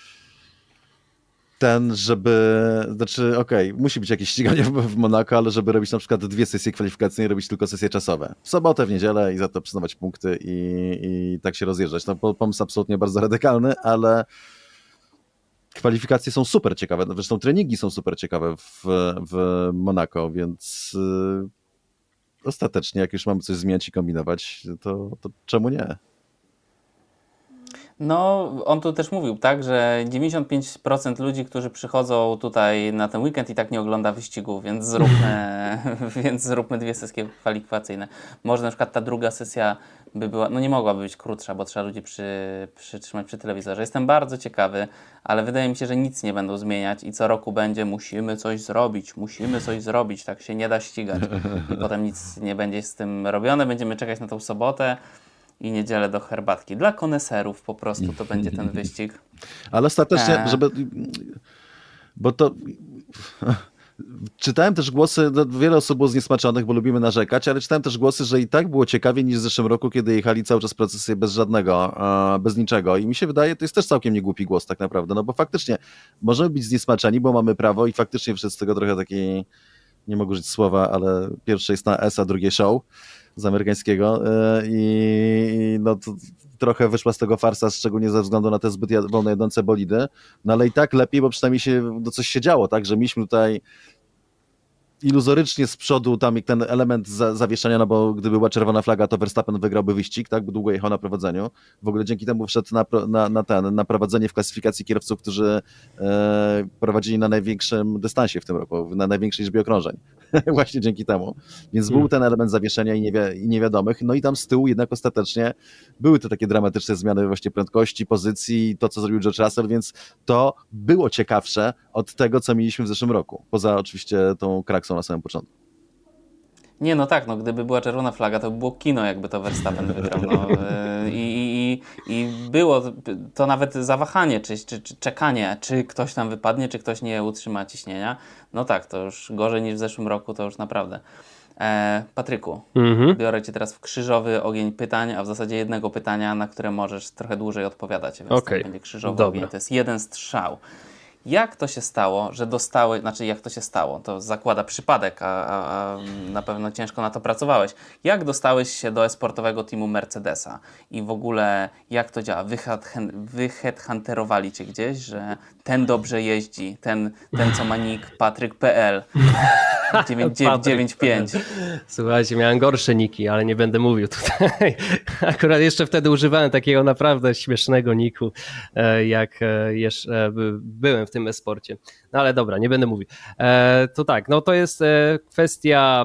ten, żeby, znaczy okej, musi być jakieś ściganie w, w Monako, ale żeby robić na przykład dwie sesje kwalifikacyjne, robić tylko sesje czasowe. W sobotę, w niedzielę i za to przyznawać punkty i, i tak się rozjeżdżać. No po- pomysł absolutnie bardzo radykalny, ale kwalifikacje są super ciekawe, no, zresztą treningi są super ciekawe w, w Monako, więc yy, ostatecznie jak już mamy coś zmieniać i kombinować, to, to czemu nie? No, on tu też mówił, tak, że dziewięćdziesiąt pięć procent ludzi, którzy przychodzą tutaj na ten weekend i tak nie ogląda wyścigu, więc zróbmy, więc zróbmy dwie sesje kwalifikacyjne. Może na przykład ta druga sesja by była, no nie mogłaby być krótsza, bo trzeba ludzi przy, przytrzymać przy telewizorze. Jestem bardzo ciekawy, ale wydaje mi się, że nic nie będą zmieniać i co roku będzie musimy coś zrobić, musimy coś zrobić, tak się nie da ścigać. I potem nic nie będzie z tym robione, będziemy czekać na tą sobotę i niedzielę do herbatki. Dla koneserów po prostu to będzie ten wyścig. Ale ostatecznie, Eee. żeby... Bo to... Czytałem też głosy, no wiele osób było zniesmaczonych, bo lubimy narzekać, ale czytałem też głosy, że i tak było ciekawiej niż w zeszłym roku, kiedy jechali cały czas procesy bez żadnego, bez niczego. I mi się wydaje, to jest też całkiem niegłupi głos tak naprawdę, no bo faktycznie możemy być zniesmaczeni, bo mamy prawo i faktycznie wszyscy z tego trochę taki, nie mogę użyć słowa, ale pierwsze jest na S, a drugie show z amerykańskiego i no to trochę wyszła z tego farsa, szczególnie ze względu na te zbyt wolno jadące bolidy, no ale i tak lepiej, bo przynajmniej się no, coś się działo, tak, że mieliśmy tutaj iluzorycznie z przodu tam ten element za, zawieszenia, no bo gdyby była czerwona flaga, to Verstappen wygrałby wyścig, tak, bo długo jechał na prowadzeniu. W ogóle dzięki temu wszedł na, na, na, ten, na prowadzenie w klasyfikacji kierowców, którzy e, prowadzili na największym dystansie w tym roku, na największej liczbie okrążeń. Właśnie dzięki temu. Więc hmm. był ten element zawieszenia i, niewi- i niewiadomych. No i tam z tyłu jednak ostatecznie były te takie dramatyczne zmiany właśnie prędkości, pozycji, to co zrobił George Russell, więc to było ciekawsze od tego, co mieliśmy w zeszłym roku. Poza oczywiście tą kraksą na samym początku. Nie, no tak, no gdyby była czerwona flaga, to by było kino, jakby to Verstappen wygrał. No, i, i, I było to nawet zawahanie, czy, czy, czy czekanie, czy ktoś tam wypadnie, czy ktoś nie utrzyma ciśnienia. No tak, to już gorzej niż w zeszłym roku, to już naprawdę. E, Patryku, mhm. biorę Cię teraz w krzyżowy ogień pytań, a w zasadzie jednego pytania, na które możesz trochę dłużej odpowiadać, więc okay. to będzie krzyżowy Dobra. ogień. To jest jeden strzał. Jak to się stało, że dostały, znaczy jak to się stało, to zakłada przypadek, a, a, a na pewno ciężko na to pracowałeś. Jak dostałeś się do esportowego teamu Mercedesa i w ogóle jak to działa? Wyheadhunterowali Cię gdzieś, że ten dobrze jeździ, ten, ten co ma nick patryk kropka p l dziewięć pięć. Słuchajcie, miałem gorsze niki, ale nie będę mówił tutaj. Akurat jeszcze wtedy używałem takiego naprawdę śmiesznego niku, jak jeszcze byłem w tym e-sporcie. No ale dobra, nie będę mówił. To tak, no to jest kwestia,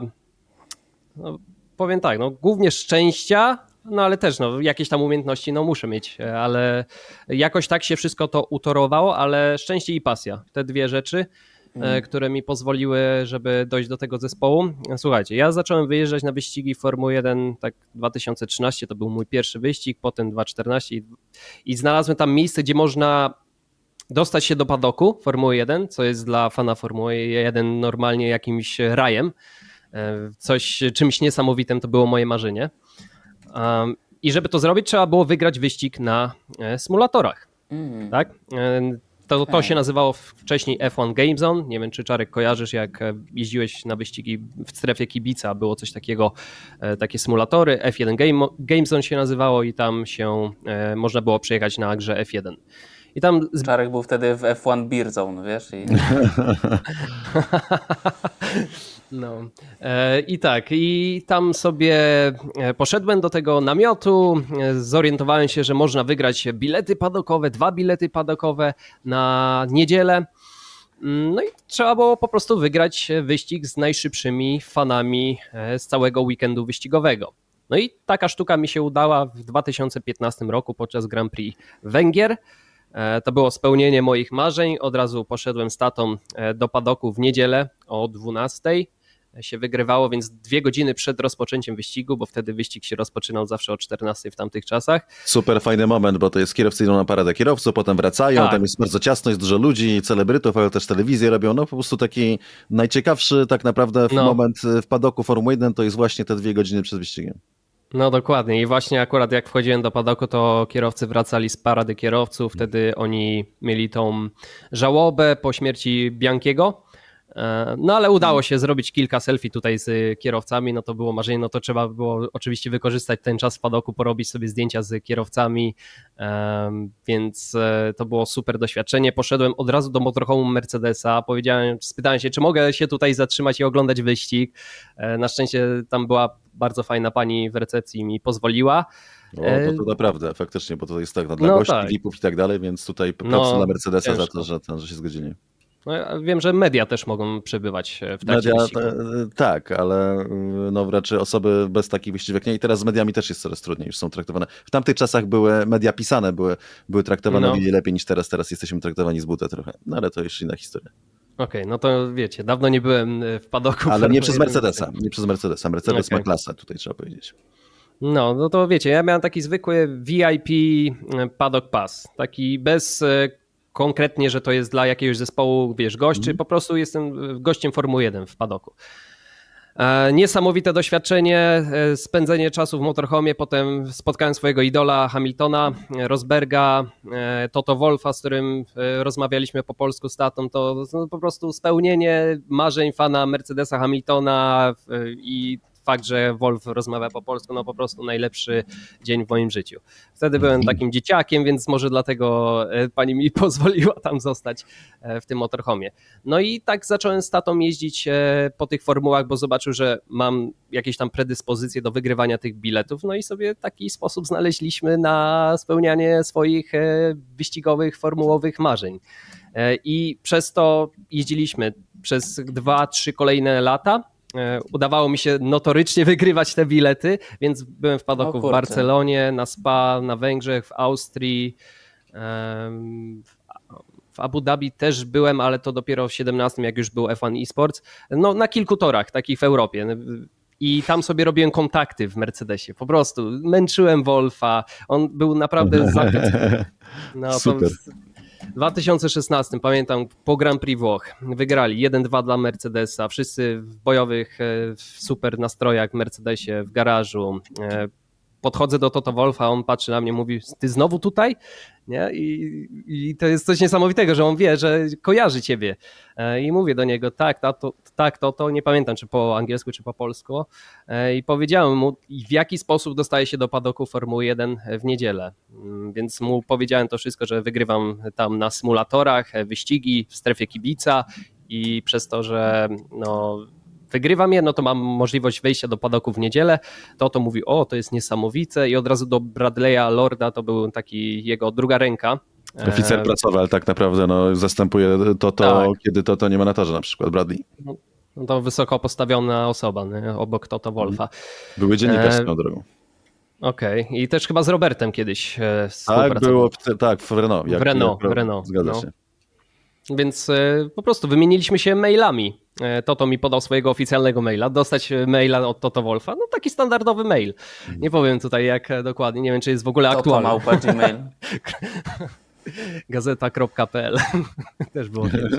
no powiem tak, no głównie szczęścia, no ale też no, jakieś tam umiejętności no muszę mieć, ale jakoś tak się wszystko to utorowało, ale szczęście i pasja, te dwie rzeczy, Hmm. które mi pozwoliły, żeby dojść do tego zespołu. Słuchajcie, ja zacząłem wyjeżdżać na wyścigi Formuły jeden, tak dwa tysiące trzynasty, to był mój pierwszy wyścig, potem dwa tysiące czternasty i, i znalazłem tam miejsce, gdzie można dostać się do padoku Formuły jeden, co jest dla fana Formuły jeden normalnie jakimś rajem. Coś, czymś niesamowitym, to było moje marzenie. Um, I żeby to zrobić, trzeba było wygrać wyścig na symulatorach. Mm. Tak? To, to się nazywało wcześniej F jeden Game Zone. Nie wiem, czy Czarek kojarzysz, jak jeździłeś na wyścigi w strefie kibica, było coś takiego, takie symulatory. F jeden Game, Game Zone się nazywało i tam się e, można było przejechać na grze F jeden. I tam... Czarek był wtedy w F jeden Beer Zone, wiesz? I... No e, i tak, i tam sobie poszedłem do tego namiotu, zorientowałem się, że można wygrać bilety padokowe, dwa bilety padokowe na niedzielę. No i trzeba było po prostu wygrać wyścig z najszybszymi fanami z całego weekendu wyścigowego. No i taka sztuka mi się udała w dwa tysiące piętnastym roku podczas Grand Prix Węgier. To było spełnienie moich marzeń. Od razu poszedłem z tatą do padoku w niedzielę o dwunastej. Się wygrywało, więc dwie godziny przed rozpoczęciem wyścigu, bo wtedy wyścig się rozpoczynał zawsze o czternastej w tamtych czasach. Super fajny moment, bo to jest kierowcy idą na paradę kierowców, potem wracają, tak. Tam jest bardzo ciasno, jest dużo ludzi, celebrytów, ale też telewizję robią. No po prostu taki najciekawszy tak naprawdę no. moment w padoku Formuły jeden to jest właśnie te dwie godziny przed wyścigiem. No dokładnie i właśnie akurat jak wchodziłem do padoku, to kierowcy wracali z parady kierowców, wtedy oni mieli tą żałobę po śmierci Bianchiego. No ale udało się zrobić kilka selfie tutaj z kierowcami, no to było marzenie, no to trzeba było oczywiście wykorzystać ten czas w padoku, porobić sobie zdjęcia z kierowcami, więc to było super doświadczenie. Poszedłem od razu do motorhomu Mercedesa, powiedziałem, spytałem się, czy mogę się tutaj zatrzymać i oglądać wyścig. Na szczęście tam była bardzo fajna pani w recepcji i mi pozwoliła. O, to, to naprawdę, faktycznie, bo to jest tak no, dla no gości, tak. V I P-ów i tak dalej, więc tutaj props no, dla Mercedesa ciężko. za to, że, że się zgodzili. No, ja wiem, że media też mogą przebywać w takich Media, wyścigach. e, tak, ale no raczej osoby bez takich wyścigów nie. I teraz z mediami też jest coraz trudniej, już są traktowane. W tamtych czasach były media pisane, były, były traktowane No. o wiele lepiej niż teraz. Teraz jesteśmy traktowani z buta trochę. No ale to już inna historia. Okej, okay, no to wiecie, dawno nie byłem w padoku. Ale nie przez Mercedesa, nie przez Mercedesa. Mercedes Okay. ma klasę, tutaj trzeba powiedzieć. No, no to wiecie, ja miałem taki zwykły V I P paddock pass, taki bez konkretnie, że to jest dla jakiegoś zespołu, wiesz, gości, mm. po prostu jestem gościem Formuły jeden w paddoku. Niesamowite doświadczenie, spędzenie czasu w motorhomie, potem spotkałem swojego idola Hamiltona, Rosberga, Toto Wolffa, z którym rozmawialiśmy po polsku z tatą, to no, po prostu spełnienie marzeń fana Mercedesa, Hamiltona i fakt, że Wolf rozmawia po polsku, no po prostu najlepszy dzień w moim życiu. Wtedy byłem takim dzieciakiem, więc może dlatego pani mi pozwoliła tam zostać w tym motorhomie. No i tak zacząłem z tatą jeździć po tych formułach, bo zobaczył, że mam jakieś tam predyspozycje do wygrywania tych biletów, no i sobie taki sposób znaleźliśmy na spełnianie swoich wyścigowych, formułowych marzeń. I przez to jeździliśmy przez dwa, trzy kolejne lata. Udawało mi się notorycznie wygrywać te bilety, więc byłem w padoku w Barcelonie, na Spa, na Węgrzech, w Austrii, w Abu Dhabi też byłem, ale to dopiero w siedemnastym, jak już był F jeden eSports, no na kilku torach takich w Europie. I tam sobie robiłem kontakty w Mercedesie, po prostu męczyłem Wolfa, on był naprawdę zachwycony. No, super. W dwa tysiące szesnastym, pamiętam, po Grand Prix Włoch wygrali jeden dwa dla Mercedesa, wszyscy w bojowych, w super nastrojach w Mercedesie, w garażu. Podchodzę do Toto Wolffa, on patrzy na mnie, mówi, ty znowu tutaj? Nie? I, I to jest coś niesamowitego, że on wie, że kojarzy ciebie. I mówię do niego, tak, tato, tak, to, to nie pamiętam, czy po angielsku, czy po polsku. I powiedziałem mu, w jaki sposób dostaje się do padoku Formuły jeden w niedzielę. Więc mu powiedziałem to wszystko, że wygrywam tam na symulatorach, wyścigi w strefie kibica i przez to, że no... wygrywam je, no to mam możliwość wejścia do padoku w niedzielę, to to mówi, o, to jest niesamowite i od razu do Bradley'a Lorda, to był taki jego druga ręka. Oficer e... pracowy, ale tak naprawdę no, zastępuje to, to tak. Kiedy to, to nie ma na torze, na przykład Bradley. No, to wysoko postawiona osoba, nie? Obok Toto Wolffa. Były dziennikarz swoją e... drogą. Okej, okay. I też chyba z Robertem kiedyś e, Tak, było, tak, w Renault. Jak, w Renault, jak, w Renault. Zgadza no. się. Więc e, po prostu wymieniliśmy się mailami. E, Toto mi podał swojego oficjalnego maila, dostać maila od Toto Wolffa, no taki standardowy mail. Nie powiem tutaj jak dokładnie, nie wiem czy jest w ogóle aktualny. Toto małpa Gmail. Gazeta kropka pe el też było kiedyś.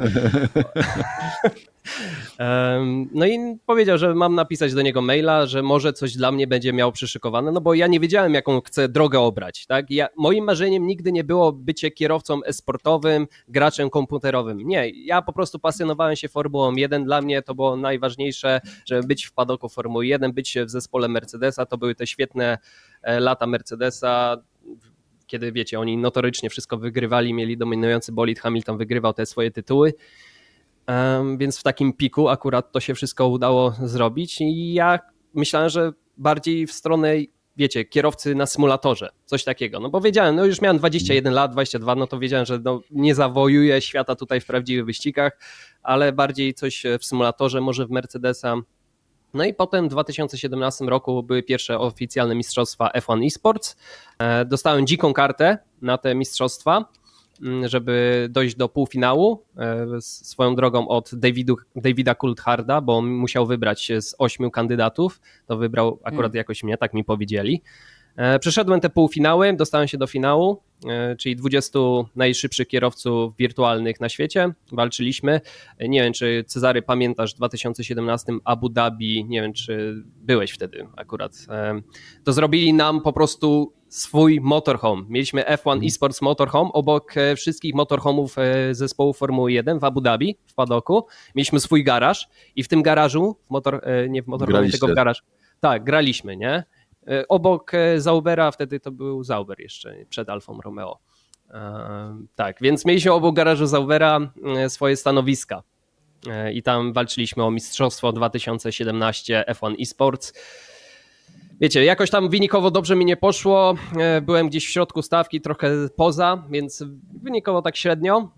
No i powiedział, że mam napisać do niego maila, że może coś dla mnie będzie miał przyszykowane, no bo ja nie wiedziałem, jaką chcę drogę obrać. Tak? Ja, moim marzeniem nigdy nie było bycie kierowcą e-sportowym, graczem komputerowym. Nie, ja po prostu pasjonowałem się Formułą jeden. Dla mnie to było najważniejsze, żeby być w padoku Formuły jeden, być w zespole Mercedesa. To były te świetne lata Mercedesa, kiedy wiecie, oni notorycznie wszystko wygrywali, mieli dominujący bolid, Hamilton wygrywał te swoje tytuły. Um, więc w takim piku akurat to się wszystko udało zrobić i ja myślałem, że bardziej w stronę, wiecie, kierowcy na symulatorze, coś takiego, no bo wiedziałem, no już miałem dwadzieścia jeden lat, dwadzieścia dwa, no to wiedziałem, że no, nie zawojuję świata tutaj w prawdziwych wyścigach, ale bardziej coś w symulatorze, może w Mercedesa. No i potem w dwa tysiące siedemnastym roku były pierwsze oficjalne mistrzostwa F jeden eSports. Dostałem dziką kartę na te mistrzostwa, żeby dojść do półfinału, swoją drogą od Davidu, Davida Coultharda, bo musiał wybrać z ośmiu kandydatów, to wybrał akurat hmm. jakoś mnie, tak mi powiedzieli. Przeszedłem te półfinały, dostałem się do finału, czyli dwudziestu najszybszych kierowców wirtualnych na świecie, walczyliśmy. Nie wiem, czy Cezary pamiętasz, w dwa tysiące siedemnastym Abu Dhabi, nie wiem, czy byłeś wtedy akurat, to zrobili nam po prostu swój motorhome. Mieliśmy F jeden eSports Motorhome obok wszystkich motorhomów zespołu Formuły jeden w Abu Dhabi, w padoku. Mieliśmy swój garaż i w tym garażu, w motor, nie w motorhome, tylko w garaż. Tak, graliśmy, nie? Obok Zaubera, wtedy to był Zauber jeszcze, przed Alfą Romeo. Tak, więc mieliśmy obok garażu Zaubera swoje stanowiska i tam walczyliśmy o mistrzostwo dwa tysiące siedemnaście F jeden eSports. Wiecie, jakoś tam wynikowo dobrze mi nie poszło, byłem gdzieś w środku stawki, trochę poza, więc wynikowo tak średnio,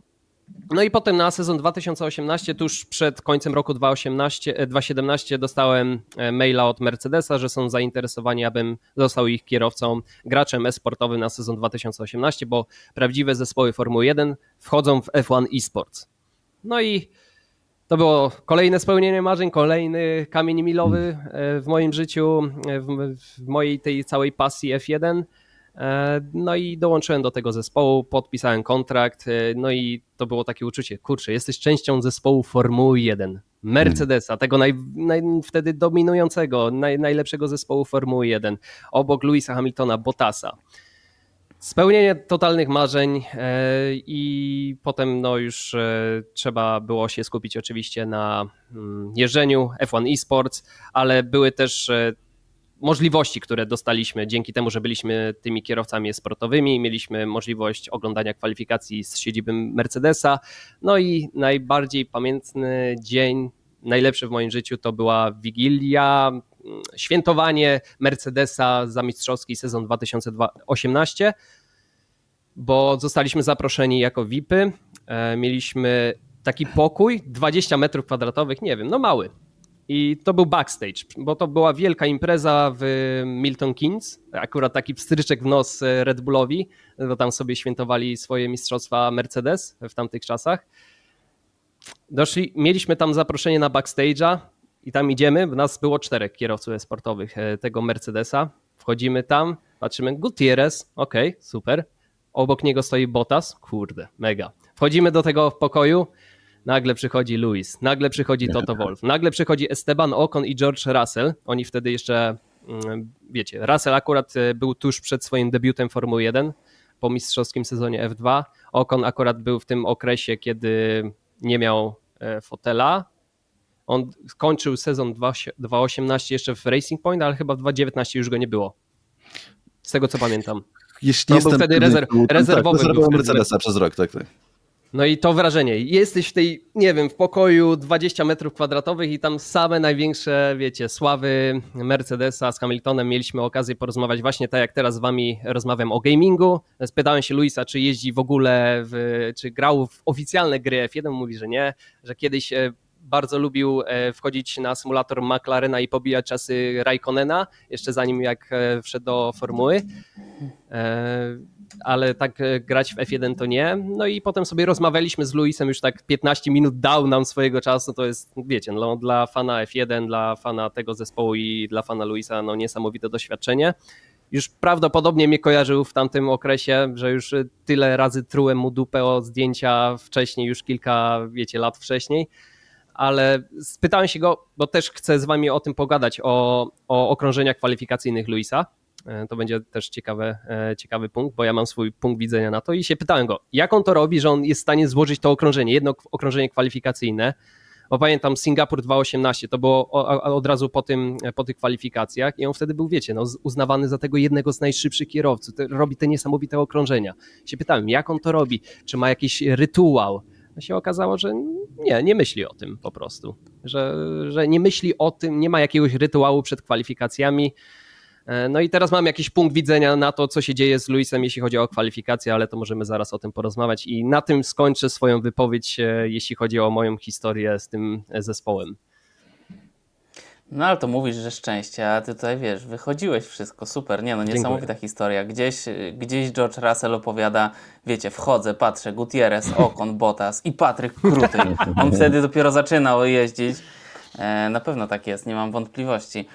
No i potem na sezon dwa tysiące osiemnasty, tuż przed końcem roku dwa tysiące siedemnastego dostałem maila od Mercedesa, że są zainteresowani, abym został ich kierowcą, graczem e-sportowym na sezon dwa tysiące osiemnasty, bo prawdziwe zespoły Formuły jeden wchodzą w F jeden eSports. No i to było kolejne spełnienie marzeń, kolejny kamień milowy w moim życiu, w mojej tej całej pasji F jeden. No i dołączyłem do tego zespołu, podpisałem kontrakt, no i to było takie uczucie, kurczę, jesteś częścią zespołu Formuły jeden, Mercedesa, tego naj, naj, wtedy dominującego, naj, najlepszego zespołu Formuły jeden, obok Lewisa Hamiltona, Bottasa. Spełnienie totalnych marzeń i potem no już trzeba było się skupić oczywiście na jeżdżeniu F jeden eSports, ale były też możliwości, które dostaliśmy dzięki temu, że byliśmy tymi kierowcami sportowymi, mieliśmy możliwość oglądania kwalifikacji z siedziby Mercedesa, no i najbardziej pamiętny dzień, najlepszy w moim życiu to była Wigilia, świętowanie Mercedesa za mistrzowski sezon dwa tysiące osiemnasty, bo zostaliśmy zaproszeni jako V I P-y, mieliśmy taki pokój, dwadzieścia metrów kwadratowych, nie wiem, no mały. I to był backstage, bo to była wielka impreza w Milton Keynes, akurat taki pstryczek w nos Red Bullowi, bo tam sobie świętowali swoje mistrzostwa Mercedes w tamtych czasach. Doszli, mieliśmy tam zaproszenie na backstage'a i tam idziemy, nas było czterech kierowców e-sportowych tego Mercedesa, wchodzimy tam, patrzymy, Gutierrez, okej, okay, super, obok niego stoi Bottas, kurde, mega. Wchodzimy do tego pokoju, nagle przychodzi Lewis, nagle przychodzi Toto Wolff, nagle przychodzi Esteban Ocon i George Russell. Oni wtedy jeszcze, wiecie, Russell akurat był tuż przed swoim debiutem Formuły jeden po mistrzowskim sezonie F dwa. Ocon akurat był w tym okresie, kiedy nie miał fotela. On kończył sezon dwa tysiące osiemnasty jeszcze w Racing Point, ale chyba w dwa tysiące dziewiętnastym już go nie było. Z tego co pamiętam. Jeśli no, był wtedy rezerw, rezerwowy. Tak, był Mercedesa przez rok, tak, tak. No i to wrażenie, jesteś w tej, nie wiem, w pokoju dwadzieścia metrów kwadratowych i tam same największe, wiecie, sławy Mercedesa z Hamiltonem. Mieliśmy okazję porozmawiać właśnie tak jak teraz z wami rozmawiam o gamingu. Spytałem się Lewisa, czy jeździ w ogóle, w, czy grał w oficjalne gry F jeden. Mówi, że nie, że kiedyś bardzo lubił wchodzić na symulator McLarena i pobijać czasy Raikkonena, jeszcze zanim jak wszedł do formuły. Ale tak grać w F jeden to nie. No i potem sobie rozmawialiśmy z Lewisem, już tak piętnaście minut dał nam swojego czasu, to jest, wiecie, no, dla fana F jeden, dla fana tego zespołu i dla fana Lewisa no niesamowite doświadczenie. Już prawdopodobnie mnie kojarzył w tamtym okresie, że już tyle razy trułem mu dupę o zdjęcia wcześniej, już kilka, wiecie, lat wcześniej, ale spytałem się go, bo też chcę z wami o tym pogadać, o, o okrążeniach kwalifikacyjnych Lewisa. To będzie też ciekawy, ciekawy punkt, bo ja mam swój punkt widzenia na to i się pytałem go, jak on to robi, że on jest w stanie złożyć to okrążenie, jedno okrążenie kwalifikacyjne, bo pamiętam Singapur dwa tysiące osiemnasty, to było od razu po, tym, po tych kwalifikacjach i on wtedy był, wiecie, no, uznawany za tego jednego z najszybszych kierowców, robi te niesamowite okrążenia. Się pytałem, jak on to robi, czy ma jakiś rytuał? No się okazało, że nie, nie myśli o tym po prostu, że, że nie myśli o tym, nie ma jakiegoś rytuału przed kwalifikacjami. No i teraz mam jakiś punkt widzenia na to, co się dzieje z Lewisem, jeśli chodzi o kwalifikacje, ale to możemy zaraz o tym porozmawiać i na tym skończę swoją wypowiedź, jeśli chodzi o moją historię z tym zespołem. No ale to mówisz, że szczęście, a ty tutaj wiesz, wychodziłeś wszystko, super, nie no, niesamowita Dziękuję. historia. Gdzieś, gdzieś George Russell opowiada, wiecie, wchodzę, patrzę, Gutierrez, Ocon, Bottas i Patryk Kruty. On wtedy dopiero zaczynał jeździć. E, na pewno tak jest, nie mam wątpliwości.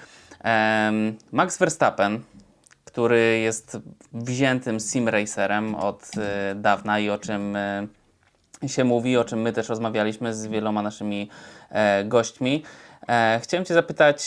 Max Verstappen, który jest wziętym sim racerem od dawna i o czym się mówi, o czym my też rozmawialiśmy z wieloma naszymi gośćmi. Chciałem cię zapytać,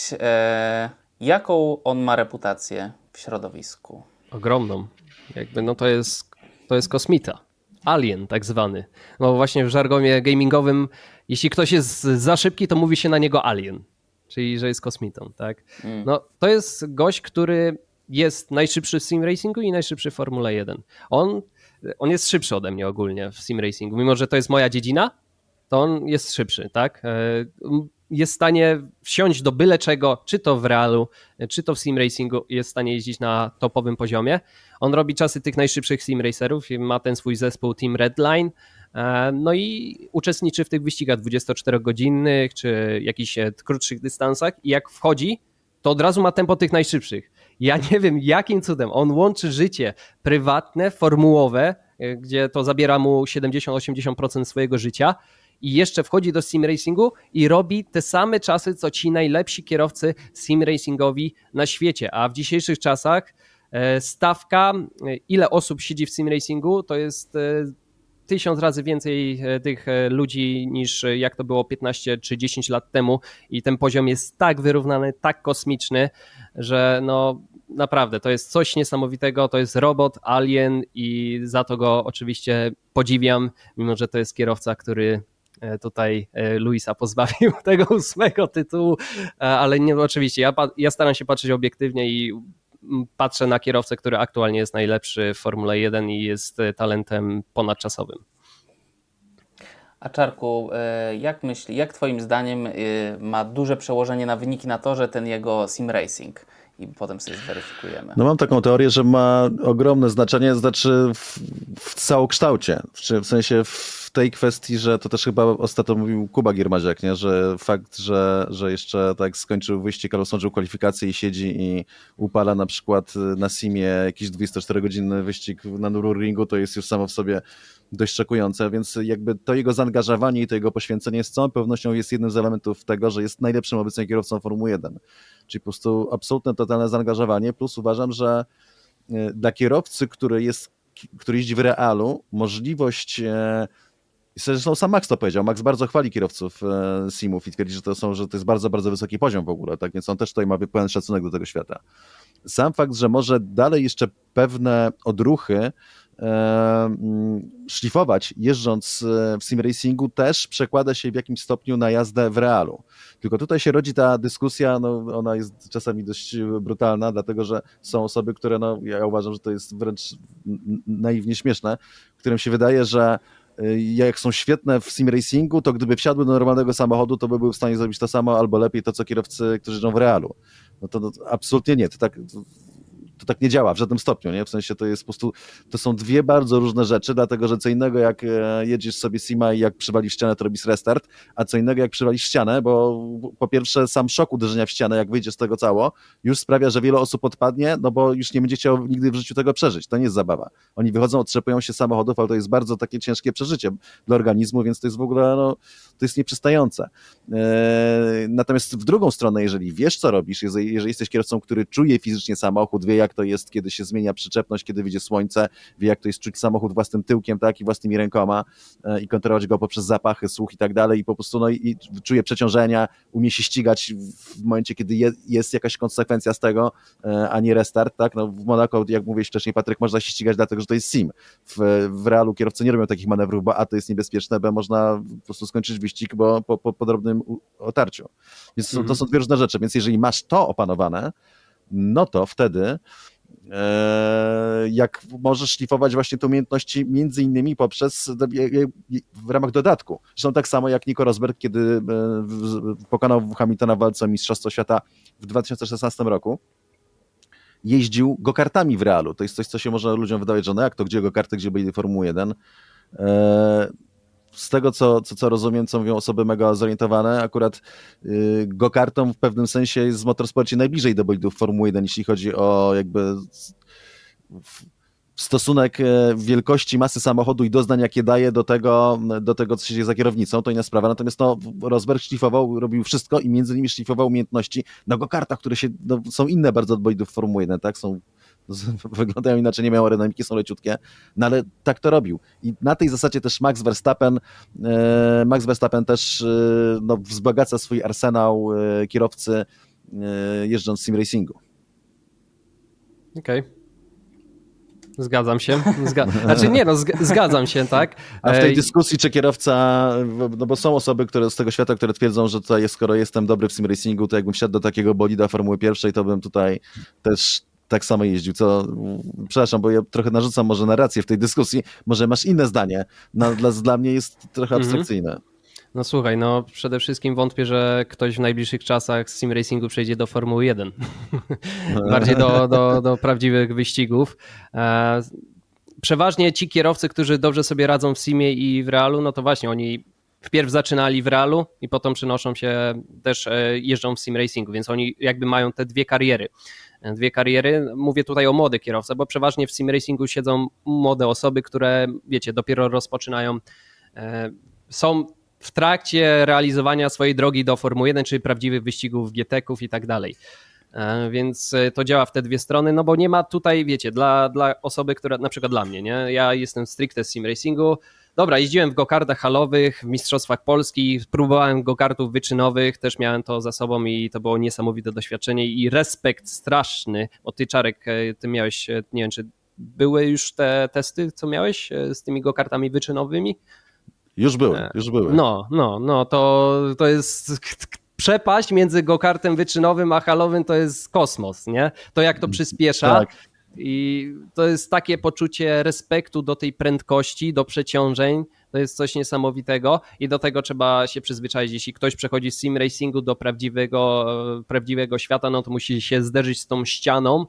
jaką on ma reputację w środowisku? Ogromną. Jakby no to jest, to jest kosmita. Alien tak zwany. No właśnie w żargonie gamingowym, jeśli ktoś jest za szybki, to mówi się na niego alien. Czyli, że jest kosmitą, tak? Mm. No, to jest gość, który jest najszybszy w sim racingu i najszybszy w Formule jeden. On, on jest szybszy ode mnie ogólnie w sim racingu. Mimo, że to jest moja dziedzina, to on jest szybszy, tak? Jest w stanie wsiąść do byle czego, czy to w realu, czy to w sim racingu, jest w stanie jeździć na topowym poziomie. On robi czasy tych najszybszych sim racerów, ma ten swój zespół Team Redline, No i uczestniczy w tych wyścigach dwudziestoczterogodzinnych czy jakichś krótszych dystansach i jak wchodzi, to od razu ma tempo tych najszybszych. Ja nie wiem, jakim cudem on łączy życie prywatne, formułowe, gdzie to zabiera mu siedemdziesiąt do osiemdziesięciu procent swojego życia i jeszcze wchodzi do sim racingu i robi te same czasy, co ci najlepsi kierowcy sim racingowi na świecie. A w dzisiejszych czasach stawka, ile osób siedzi w sim racingu, to jest tysiąc razy więcej tych ludzi niż jak to było piętnaście czy dziesięć lat temu i ten poziom jest tak wyrównany, tak kosmiczny, że no naprawdę to jest coś niesamowitego, to jest robot, alien i za to go oczywiście podziwiam, mimo że to jest kierowca, który tutaj Luisa pozbawił tego ósmego tytułu, ale nie, oczywiście ja, ja staram się patrzeć obiektywnie i patrzę na kierowcę, który aktualnie jest najlepszy w Formule jeden i jest talentem ponadczasowym. A Czarku, jak myśli, jak twoim zdaniem ma duże przełożenie na wyniki na torze ten jego sim racing? I potem sobie zweryfikujemy. No mam taką teorię, że ma ogromne znaczenie, znaczy w, w całokształcie, w, w sensie w tej kwestii, że to też chyba ostatnio mówił Kuba Giermaziak, nie? Że fakt, że, że jeszcze tak skończył wyścig albo skończył kwalifikację i siedzi i upala na przykład na simie jakiś dwudziestoczterogodzinny wyścig na Nürburgringu, to jest już samo w sobie dość szokujące, więc jakby to jego zaangażowanie i to jego poświęcenie z całą pewnością jest jednym z elementów tego, że jest najlepszym obecnie kierowcą Formuły jeden. Czyli po prostu absolutne, totalne zaangażowanie, plus uważam, że dla kierowcy, który jest, który jeździ w realu, możliwość, zresztą sam Max to powiedział, Max bardzo chwali kierowców simów i twierdzi, że to są, że to jest bardzo, bardzo wysoki poziom w ogóle, tak więc on też tutaj ma pełen szacunek do tego świata. Sam fakt, że może dalej jeszcze pewne odruchy szlifować jeżdżąc w sim racingu też przekłada się w jakimś stopniu na jazdę w realu. Tylko tutaj się rodzi ta dyskusja, no ona jest czasami dość brutalna, dlatego że są osoby, które, no ja uważam, że to jest wręcz naiwnie śmieszne, którym się wydaje, że jak są świetne w sim racingu, to gdyby wsiadły do normalnego samochodu, to by były w stanie zrobić to samo albo lepiej to, co kierowcy, którzy jeżdżą w realu. No to, no, absolutnie nie. To tak... To tak nie działa w żadnym stopniu, nie? W sensie to jest po prostu, to są dwie bardzo różne rzeczy, dlatego że co innego jak jedziesz sobie sima i jak przywalisz ścianę, to robisz restart, a co innego jak przywalisz ścianę, bo po pierwsze sam szok uderzenia w ścianę, jak wyjdziesz z tego cało, już sprawia, że wiele osób odpadnie, no bo już nie będzie chciał nigdy w życiu tego przeżyć. To nie jest zabawa. Oni wychodzą, otrzepują się z samochodów, ale to jest bardzo takie ciężkie przeżycie dla organizmu, więc to jest w ogóle, no, to jest nieprzystające. Eee, natomiast w drugą stronę, jeżeli wiesz, co robisz, jeżeli, jeżeli jesteś kierowcą, który czuje fizycznie samochód, wie, jak to jest, kiedy się zmienia przyczepność, kiedy wyjdzie słońce, wie, jak to jest czuć samochód własnym tyłkiem, tak, i własnymi rękoma e, i kontrolować go poprzez zapachy, słuch i tak dalej, i po prostu no, i, i czuje przeciążenia, umie się ścigać w momencie, kiedy je, jest jakaś konsekwencja z tego, e, a nie restart, tak, no w Monako, jak mówiłeś wcześniej, Patryk, można się ścigać dlatego, że to jest sim. W, w realu kierowcy nie robią takich manewrów, bo a to jest niebezpieczne, b można po prostu skończyć wyścig, bo po, po, po drobnym otarciu. Więc mhm. to są dwie różne rzeczy, więc jeżeli masz to opanowane, no to wtedy e, jak możesz szlifować właśnie te umiejętności między innymi poprzez w ramach dodatku. Zresztą tak samo jak Nico Rosberg, kiedy e, pokonał Hamiltona w walce o Mistrzostwo Świata w dwa tysiące szesnastym roku, jeździł go-kartami w realu. To jest coś, co się może ludziom wydawać, że no jak to, gdzie go-karty, gdzie byli Formuły jeden. E, Z tego, co, co, co rozumiem, co mówią osoby mega zorientowane, akurat yy, go-kartom w pewnym sensie jest w motorsporcie najbliżej do bolidów Formuły jeden, jeśli chodzi o jakby stosunek wielkości masy samochodu i doznań, jakie daje do tego, do tego, co się dzieje za kierownicą, to inna sprawa. Natomiast no, Rosberg szlifował, robił wszystko i między innymi szlifował umiejętności na go-kartach, które się, no, są inne bardzo od bolidów Formuły jeden, tak? Są wyglądają inaczej, nie mają aerodynamiki, są leciutkie, no ale tak to robił. I na tej zasadzie też Max Verstappen e, Max Verstappen też e, no, wzbogaca swój arsenał e, kierowcy e, jeżdżąc w sim racingu. Okej. Okay. Zgadzam się. Zga- znaczy nie, no zg- zgadzam się, tak. A w tej dyskusji, czy kierowca, no bo są osoby, które z tego świata, które twierdzą, że tutaj skoro jestem dobry w sim racingu, to jakbym wsiadł do takiego bolida Formuły pierwszej, to bym tutaj też tak samo jeździł, co, przepraszam, bo ja trochę narzucam może narrację w tej dyskusji, może masz inne zdanie, no, dla, dla mnie jest trochę abstrakcyjne. Mhm. No słuchaj, no przede wszystkim wątpię, że ktoś w najbliższych czasach z sim racingu przejdzie do Formuły jeden. Bardziej do, do, do prawdziwych wyścigów. przeważnie ci kierowcy, którzy dobrze sobie radzą w simie i w realu, no to właśnie oni wpierw zaczynali w realu i potem przenoszą się, też jeżdżą w sim racingu, więc oni jakby mają te dwie kariery. Dwie kariery. Mówię tutaj o młodych kierowcach, bo przeważnie w sim racingu siedzą młode osoby, które, wiecie, dopiero rozpoczynają, są w trakcie realizowania swojej drogi do Formuły jeden, czyli prawdziwych wyścigów, G T Ków i tak dalej. Więc to działa w te dwie strony, no bo nie ma tutaj, wiecie, dla, dla osoby, która, na przykład dla mnie, nie? Ja jestem stricte z sim racingu. Dobra, jeździłem w go-kartach halowych, w Mistrzostwach Polski, próbowałem go-kartów wyczynowych, też miałem to za sobą i to było niesamowite doświadczenie i respekt straszny. O ty, Czarek, ty miałeś, nie wiem, czy były już te testy, co miałeś z tymi go-kartami wyczynowymi? Już były, już były. No, no, no, to, to jest przepaść między go-kartem wyczynowym a halowym, to jest kosmos, nie? To jak to przyspiesza. Tak. I to jest takie poczucie respektu do tej prędkości, do przeciążeń, to jest coś niesamowitego i do tego trzeba się przyzwyczaić. Jeśli ktoś przechodzi z sim racingu do prawdziwego, prawdziwego świata, no to musi się zderzyć z tą ścianą.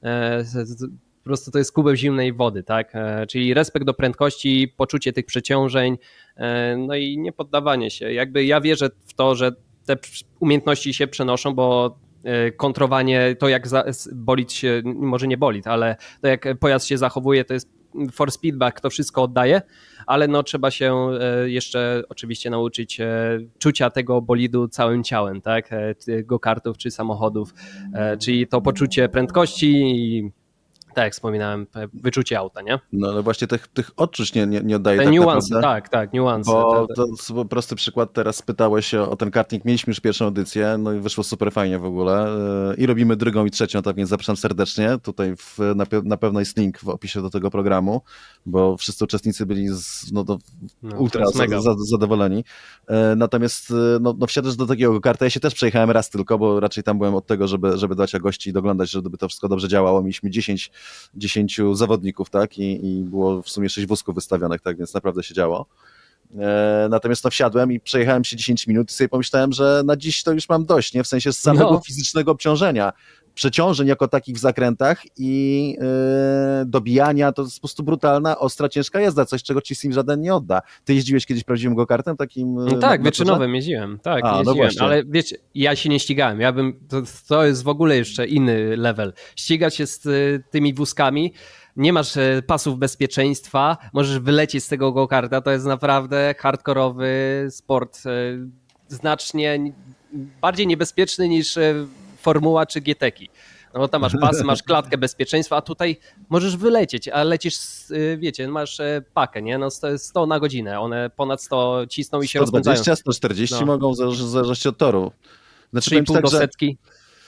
Po prostu to jest kubeł zimnej wody, tak? Czyli respekt do prędkości, poczucie tych przeciążeń, no i nie poddawanie się. Jakby ja wierzę w to, że te umiejętności się przenoszą, bo kontrowanie, to jak bolid się, może nie bolid, ale to jak pojazd się zachowuje, to jest force feedback, to wszystko oddaje, ale no trzeba się jeszcze oczywiście nauczyć czucia tego bolidu całym ciałem, tak, go-kartów czy samochodów, czyli to poczucie prędkości i tak jak wspominałem, wyczucie auta, nie? No ale właśnie tych, tych odczuć nie, nie, nie oddaje te tak niuanse, naprawdę. tak, tak, niuanse. Bo te, te... to jest prosty przykład, teraz pytałeś o, o ten karting, mieliśmy już pierwszą edycję, no i wyszło super fajnie w ogóle i robimy drugą i trzecią, tak więc zapraszam serdecznie, tutaj w, na, na pewno jest link w opisie do tego programu, bo wszyscy uczestnicy byli z, no, do, no, ultra za, za, zadowoleni. Natomiast no, no wsiadasz do takiego karta, ja się też przejechałem raz tylko, bo raczej tam byłem od tego, żeby, żeby dać gości i doglądać, żeby to wszystko dobrze działało. Mieliśmy dziesięć, dziesięć zawodników, tak, I, i było w sumie sześć wózków wystawionych, tak, więc naprawdę się działo. E, natomiast no wsiadłem i przejechałem się dziesięć minut i sobie pomyślałem, że na dziś to już mam dość, nie, w sensie z samego no. fizycznego obciążenia, przeciążeń jako takich w zakrętach i e, dobijania, to jest po prostu brutalna, ostra, ciężka jazda, coś czego ci sim żaden nie odda. Ty jeździłeś kiedyś prawdziwym go-kartem takim? No tak, wyczynowym jeździłem, tak, A, jeździłem, no ale wiecie, ja się nie ścigałem, ja bym, to, to jest w ogóle jeszcze inny level. Ścigać się z tymi wózkami, nie masz pasów bezpieczeństwa, możesz wylecieć z tego go-karta, to jest naprawdę hardkorowy sport, znacznie bardziej niebezpieczny niż Formuła czy G T Ki. No bo tam masz pasy, masz klatkę bezpieczeństwa, a tutaj możesz wylecieć, a lecisz, wiecie, masz pakę, nie? No sto na godzinę, one ponad sto cisną i się rozpędzają. sto dwadzieścia, sto czterdzieści no. mogą, w zależności od toru. Znaczy, trzy i pół tak, do setki.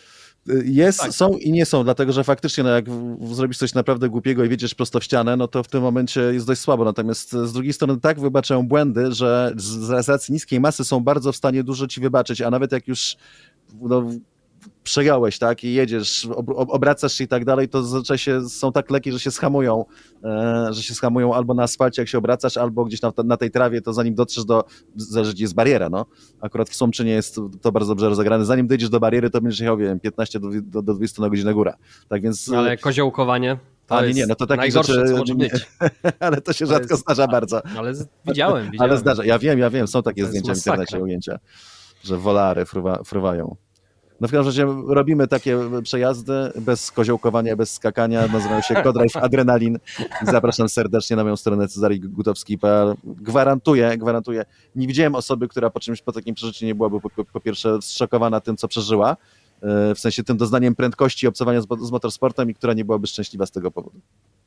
Jest, tak. Są i nie są, dlatego że faktycznie no jak zrobisz coś naprawdę głupiego i wiedziesz prosto w ścianę, no to w tym momencie jest dość słabo. Natomiast z drugiej strony tak wybaczają błędy, że z racji niskiej masy są bardzo w stanie dużo ci wybaczyć, a nawet jak już no, przejąłeś, tak, i jedziesz, ob, obracasz się i tak dalej, to zazwyczaj się, są tak lekkie, że się schamują, e, że się schamują albo na asfalcie, jak się obracasz, albo gdzieś na, na tej trawie, to zanim dotrzesz do, zależy, gdzie jest bariera, no. Akurat w Słomczynie jest to, to bardzo dobrze rozegrane. Zanim dojdziesz do bariery, to będziesz jechał, wiem, piętnaście do dwudziestu na godzinę góra. Tak więc... Ale koziołkowanie... To a nie, nie, no to takie najgorsze, rzeczy, co może być. Ale to się to rzadko jest, zdarza bardzo. Ale z, widziałem, widziałem. Ale zdarza, ja wiem, ja wiem, są takie to zdjęcia w internecie, ujęcia, że wolary fruwa, fruwają. No w każdym razie robimy takie przejazdy bez koziołkowania, bez skakania, nazywają się Codrive Adrenalin. Zapraszam serdecznie na moją stronę cezarii gutowski kropka p l. Gwarantuję, gwarantuję, nie widziałem osoby, która po czymś, po takim przeżyciu nie byłaby po, po pierwsze zszokowana tym, co przeżyła, w sensie tym doznaniem prędkości obcowania z, z motorsportem i która nie byłaby szczęśliwa z tego powodu.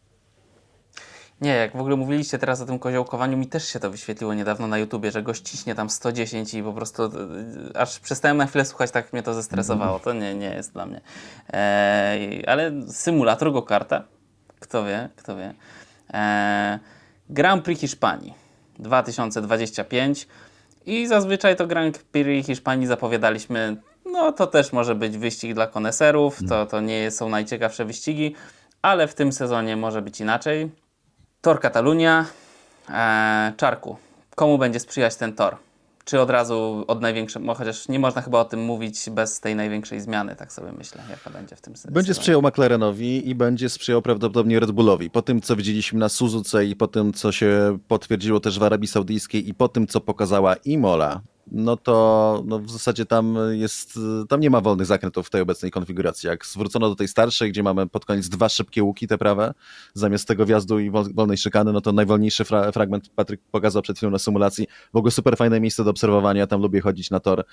Nie, jak w ogóle mówiliście teraz o tym koziołkowaniu, mi też się to wyświetliło niedawno na YouTubie, że gość ciśnie tam sto dziesięć i po prostu aż przestałem na chwilę słuchać, tak mnie to zestresowało. To nie, nie jest dla mnie. Eee, ale symulator go-karta, kto wie, kto wie. Eee, Grand Prix Hiszpanii dwa tysiące dwudziesty piąty i zazwyczaj to Grand Prix Hiszpanii zapowiadaliśmy, no to też może być wyścig dla koneserów, to, to nie są najciekawsze wyścigi, ale w tym sezonie może być inaczej. Tor Catalunya, eee, Czarku, komu będzie sprzyjać ten tor? czy od razu od największej, no chociaż nie można chyba o tym mówić bez tej największej zmiany, tak sobie myślę, jaka będzie w tym sezonie. Będzie sprzyjał McLarenowi i będzie sprzyjał prawdopodobnie Red Bullowi. Po tym, co widzieliśmy na Suzuce i po tym, co się potwierdziło też w Arabii Saudyjskiej i po tym, co pokazała Imola, no to no w zasadzie tam jest, tam nie ma wolnych zakrętów w tej obecnej konfiguracji. Jak zwrócono do tej starszej, gdzie mamy pod koniec dwa szybkie łuki te prawe, zamiast tego wjazdu i wolnej szykany, no to najwolniejszy fra- fragment Patryk pokazał przed chwilą na symulacji. W ogóle super fajne miejsce do obserwowania, tam lubię chodzić na tor e,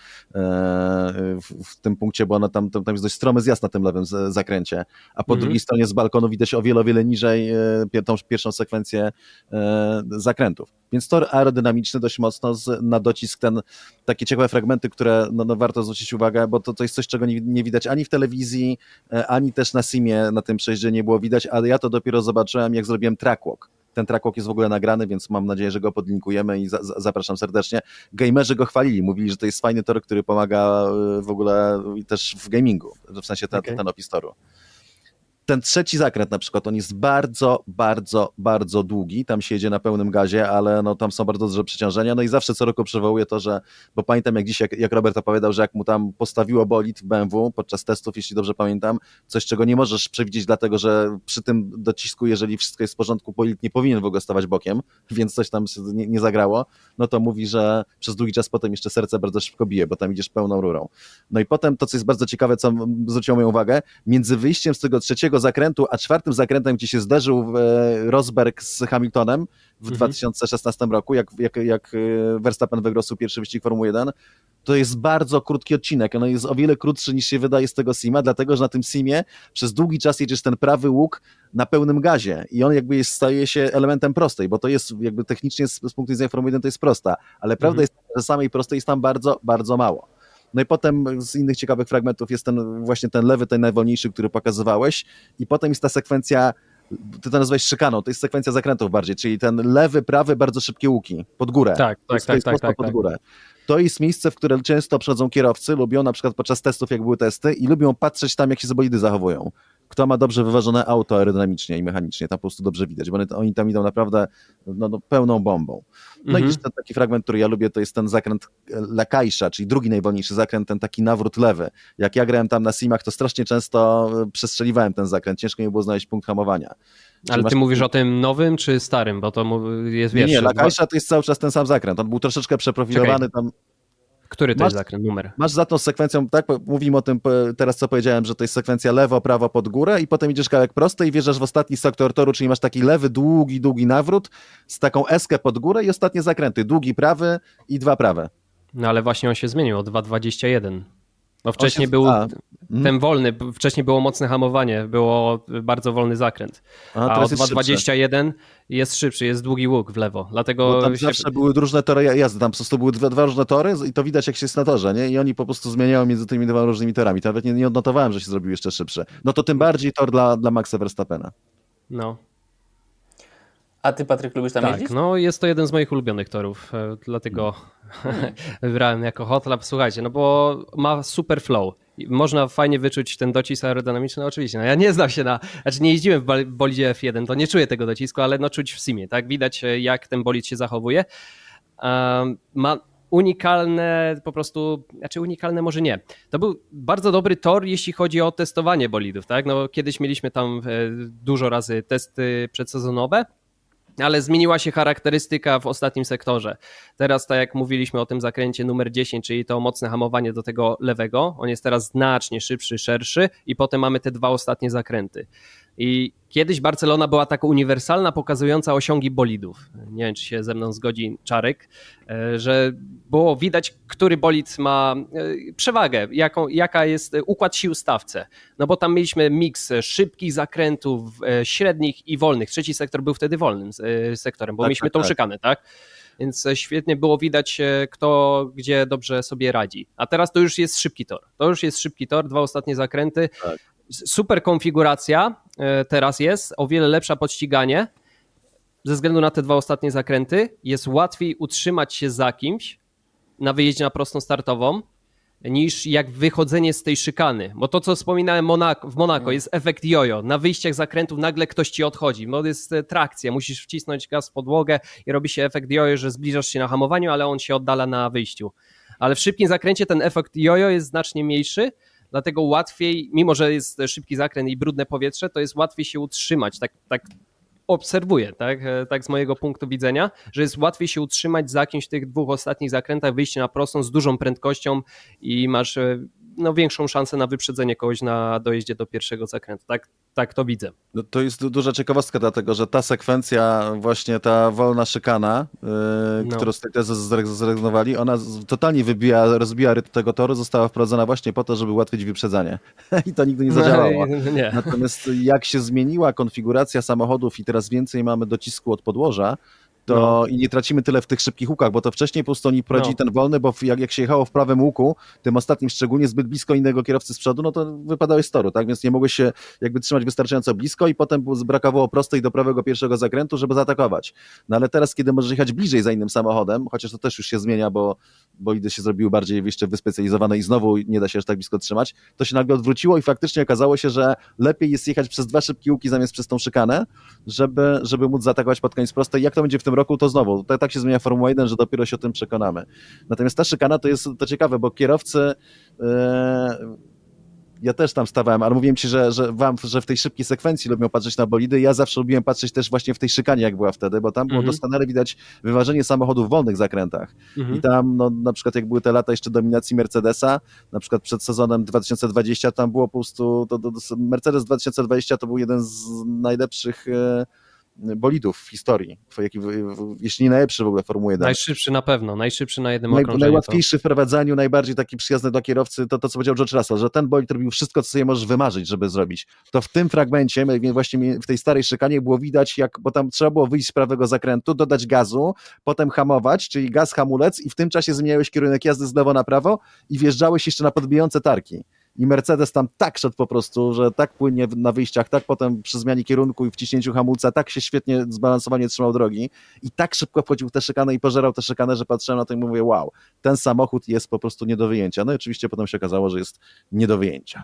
w, w tym punkcie, bo ona tam, tam, tam jest dość stromy zjazd na tym lewym z, zakręcie, a po mm-hmm. drugiej stronie z balkonu widać o wiele, o wiele niżej e, tą pierwszą sekwencję e, zakrętów. Więc tor aerodynamiczny dość mocno z, na docisk ten, takie ciekawe fragmenty, które no, no warto zwrócić uwagę, bo to, to jest coś, czego nie, nie widać ani w telewizji, ani też na simie na tym przejeździe nie było widać, ale ja to dopiero zobaczyłem, jak zrobiłem trackwalk. Ten trackwalk jest w ogóle nagrany, więc mam nadzieję, że go podlinkujemy i za, za, zapraszam serdecznie. Gamerzy go chwalili, mówili, że to jest fajny tor, który pomaga w ogóle też w gamingu, w sensie ten, okay. ten opis toru. Ten trzeci zakręt na przykład, on jest bardzo, bardzo, bardzo długi, tam się jedzie na pełnym gazie, ale no tam są bardzo duże przeciążenia, no i zawsze co roku przywołuję to, że, bo pamiętam jak dziś, jak, jak Robert opowiadał, że jak mu tam postawiło bolid w B M W podczas testów, jeśli dobrze pamiętam, coś czego nie możesz przewidzieć, dlatego że przy tym docisku, jeżeli wszystko jest w porządku, bolid nie powinien w ogóle stawać bokiem, więc coś tam nie, nie zagrało, no to mówi, że przez długi czas potem jeszcze serce bardzo szybko bije, bo tam idziesz pełną rurą. No i potem to, co jest bardzo ciekawe, co zwróciło moją uwagę, między wyjściem z tego trzeciego zakrętu, a czwartym zakrętem, gdzie się zderzył Rosberg z Hamiltonem w mhm. dwa tysiące szesnastym roku, jak, jak, jak Verstappen wygrał swój pierwszy wyścig Formuły jeden, to jest bardzo krótki odcinek. On jest o wiele krótszy niż się wydaje z tego sima, dlatego że na tym simie przez długi czas jedziesz ten prawy łuk na pełnym gazie i on jakby jest, staje się elementem prostej, bo to jest jakby technicznie z, z punktu widzenia Formuły jeden to jest prosta, ale prawda mhm. jest, że samej prostej jest tam bardzo, bardzo mało. No i potem z innych ciekawych fragmentów jest ten właśnie ten lewy, ten najwolniejszy, który pokazywałeś i potem jest ta sekwencja, ty to nazywałeś szykaną, to jest sekwencja zakrętów bardziej, czyli ten lewy, prawy, bardzo szybkie łuki, pod górę. Tak, tak, tak, tak, tak, pod tak. górę. To jest miejsce, w które często przychodzą kierowcy, lubią na przykład podczas testów, jak były testy i lubią patrzeć tam, jak się bolidy zachowują. Kto ma dobrze wyważone auto aerodynamicznie i mechanicznie, tam po prostu dobrze widać, bo oni, oni tam idą naprawdę no, no, pełną bombą. No mhm. i jeszcze taki fragment, który ja lubię, to jest ten zakręt Lekajsza, czyli drugi najwolniejszy zakręt, ten taki nawrót lewy. Jak ja grałem tam na simach, to strasznie często przestrzeliwałem ten zakręt, ciężko mi było znaleźć punkt hamowania. Ale ty masz... mówisz o tym nowym czy starym, bo to jest, wiesz... Nie, nie Lekajsza to jest cały czas ten sam zakręt, on był troszeczkę przeprofilowany. Czekaj. Tam... Który to masz, jest zakręt, numer? Masz za tą sekwencją, tak, mówimy o tym teraz, co powiedziałem, że to jest sekwencja lewo, prawo, pod górę i potem idziesz kawałek prosty i wjeżdżasz w ostatni sektor toru, czyli masz taki lewy, długi, długi nawrót z taką eskę pod górę i ostatnie zakręty, długi prawy i dwa prawe. No ale właśnie on się zmienił o dwa dwadzieścia jeden. Bo wcześniej się... był A, ten mm. wolny, wcześniej było mocne hamowanie, było bardzo wolny zakręt. A, a o dwa dwadzieścia jeden jest szybszy, jest długi łuk w lewo. Dlatego bo tam się... zawsze były różne tory jazdy, tam po prostu były dwa, dwa różne tory i to widać jak się jest na torze, nie? I oni po prostu zmieniają między tymi dwoma różnymi torami. To nawet nie, nie odnotowałem, że się zrobił jeszcze szybszy. No to tym bardziej tor dla, dla Maxa Verstappena. No. A ty, Patryk, lubisz tam tak, jeździć? No jest to jeden z moich ulubionych torów, dlatego hmm. wybrałem jako hot lap. Słuchajcie, no bo ma super flow. Można fajnie wyczuć ten docisk aerodynamiczny, no oczywiście. No ja nie znam się na, znaczy nie jeździłem w bolidzie F jeden, to nie czuję tego docisku, ale no czuć w simie, tak? Widać jak ten bolid się zachowuje. Um, ma unikalne po prostu, znaczy unikalne może nie. To był bardzo dobry tor, jeśli chodzi o testowanie bolidów, tak? No kiedyś mieliśmy tam dużo razy testy przedsezonowe, ale zmieniła się charakterystyka w ostatnim sektorze. Teraz, tak jak mówiliśmy o tym zakręcie numer dziesięć, czyli to mocne hamowanie do tego lewego, on jest teraz znacznie szybszy, szerszy i potem mamy te dwa ostatnie zakręty. I kiedyś Barcelona była taka uniwersalna, pokazująca osiągi bolidów. Nie wiem, czy się ze mną zgodzi Czarek, że było widać, który bolid ma przewagę, jaką, jaka jest układ sił w stawce. No bo tam mieliśmy miks szybkich zakrętów, średnich i wolnych. Trzeci sektor był wtedy wolnym sektorem, bo tak, mieliśmy tak, tą tak. szykanę, tak? Więc świetnie było widać, kto gdzie dobrze sobie radzi. A teraz to już jest szybki tor. To już jest szybki tor, dwa ostatnie zakręty. Tak. Super konfiguracja teraz jest, o wiele lepsza pod ściganie. Ze względu na te dwa ostatnie zakręty jest łatwiej utrzymać się za kimś na wyjeździe na prostą startową. niż jak wychodzenie z tej szykany. Bo to, co wspominałem Monako, w Monako, jest efekt jojo. Na wyjściach zakrętów nagle ktoś ci odchodzi. Bo jest trakcja, musisz wcisnąć gaz w podłogę i robi się efekt jojo, że zbliżasz się na hamowaniu, ale on się oddala na wyjściu. Ale w szybkim zakręcie ten efekt jojo jest znacznie mniejszy, dlatego łatwiej, mimo że jest szybki zakręt i brudne powietrze, to jest łatwiej się utrzymać. Tak, tak obserwuję, tak, tak z mojego punktu widzenia, że jest łatwiej się utrzymać za jakimś tych dwóch ostatnich zakrętach, wyjście na prostą z dużą prędkością i masz no, większą szansę na wyprzedzenie kogoś na dojeździe do pierwszego zakrętu. Tak, tak to widzę. No to jest du- duża ciekawostka, dlatego że ta sekwencja, właśnie ta wolna szykana, yy, No. którą z tej tezy zre- zrezygnowali, ona z- totalnie wybija, rozbija rytm tego toru, została wprowadzona właśnie po to, żeby ułatwić wyprzedzanie. I to nigdy nie zadziałało. No, nie. Natomiast jak się zmieniła konfiguracja samochodów i teraz więcej mamy docisku od podłoża, to No. i nie tracimy tyle w tych szybkich łukach, bo to wcześniej po prostu oni prowadzili No. ten wolny, bo w- jak, jak się jechało w prawym łuku, tym ostatnim szczególnie zbyt blisko innego kierowcy z przodu, no to wypadałeś z toru, tak? Więc nie mogłeś się jakby trzymać wystarczająco blisko i potem było- brakowało prostej do prawego pierwszego zakrętu, żeby zaatakować. No ale teraz, kiedy możesz jechać bliżej za innym samochodem, chociaż to też już się zmienia, bo bolidy się zrobiły bardziej jeszcze wyspecjalizowane i znowu nie da się aż tak blisko trzymać, to się nagle odwróciło i faktycznie okazało się, że lepiej jest jechać przez dwa szybkie łuki zamiast przez tą szykanę, żeby, żeby móc zaatakować pod koniec prostej. Jak to będzie w tym roku, to znowu, tak, tak się zmienia Formuła jeden, że dopiero się o tym przekonamy. Natomiast ta szykana to jest to ciekawe, bo kierowcy, e, ja też tam stawałem, ale mówiłem ci, że, że wam, że w tej szybkiej sekwencji lubią patrzeć na bolidy. Ja zawsze lubiłem patrzeć też właśnie w tej szykanie, jak była wtedy, bo tam było Mhm. doskonale widać wyważenie samochodów w wolnych zakrętach. Mhm. I tam, no, na przykład jak były te lata jeszcze dominacji Mercedesa, na przykład przed sezonem dwa tysiące dwudziestym, tam było po prostu, to, to, to, Mercedes dwa tysiące dwudziesty to był jeden z najlepszych e, bolidów w historii, jaki, jeśli nie najlepszy w ogóle Formuły jeden. Najszybszy na pewno, najszybszy na jednym Naj, okrążeniu. najłatwiejszy w prowadzeniu, najbardziej taki przyjazny dla kierowcy, to to, co powiedział George Russell, że ten bolid robił wszystko, co sobie możesz wymarzyć, żeby zrobić. To w tym fragmencie, właśnie w tej starej szykanie było widać, jak, bo tam trzeba było wyjść z prawego zakrętu, dodać gazu, potem hamować, czyli gaz, hamulec i w tym czasie zmieniałeś kierunek jazdy z lewo na prawo i wjeżdżałeś jeszcze na podbijające tarki. I Mercedes tam tak szedł po prostu, że tak płynnie na wyjściach, tak potem przy zmianie kierunku i wciśnięciu hamulca, tak się świetnie zbalansowanie trzymał drogi i tak szybko wchodził w tę szykanę i pożerał tę szykanę, że patrzyłem na to i mówię, wow, ten samochód jest po prostu nie do wyjęcia. No i oczywiście potem się okazało, że jest nie do wyjęcia.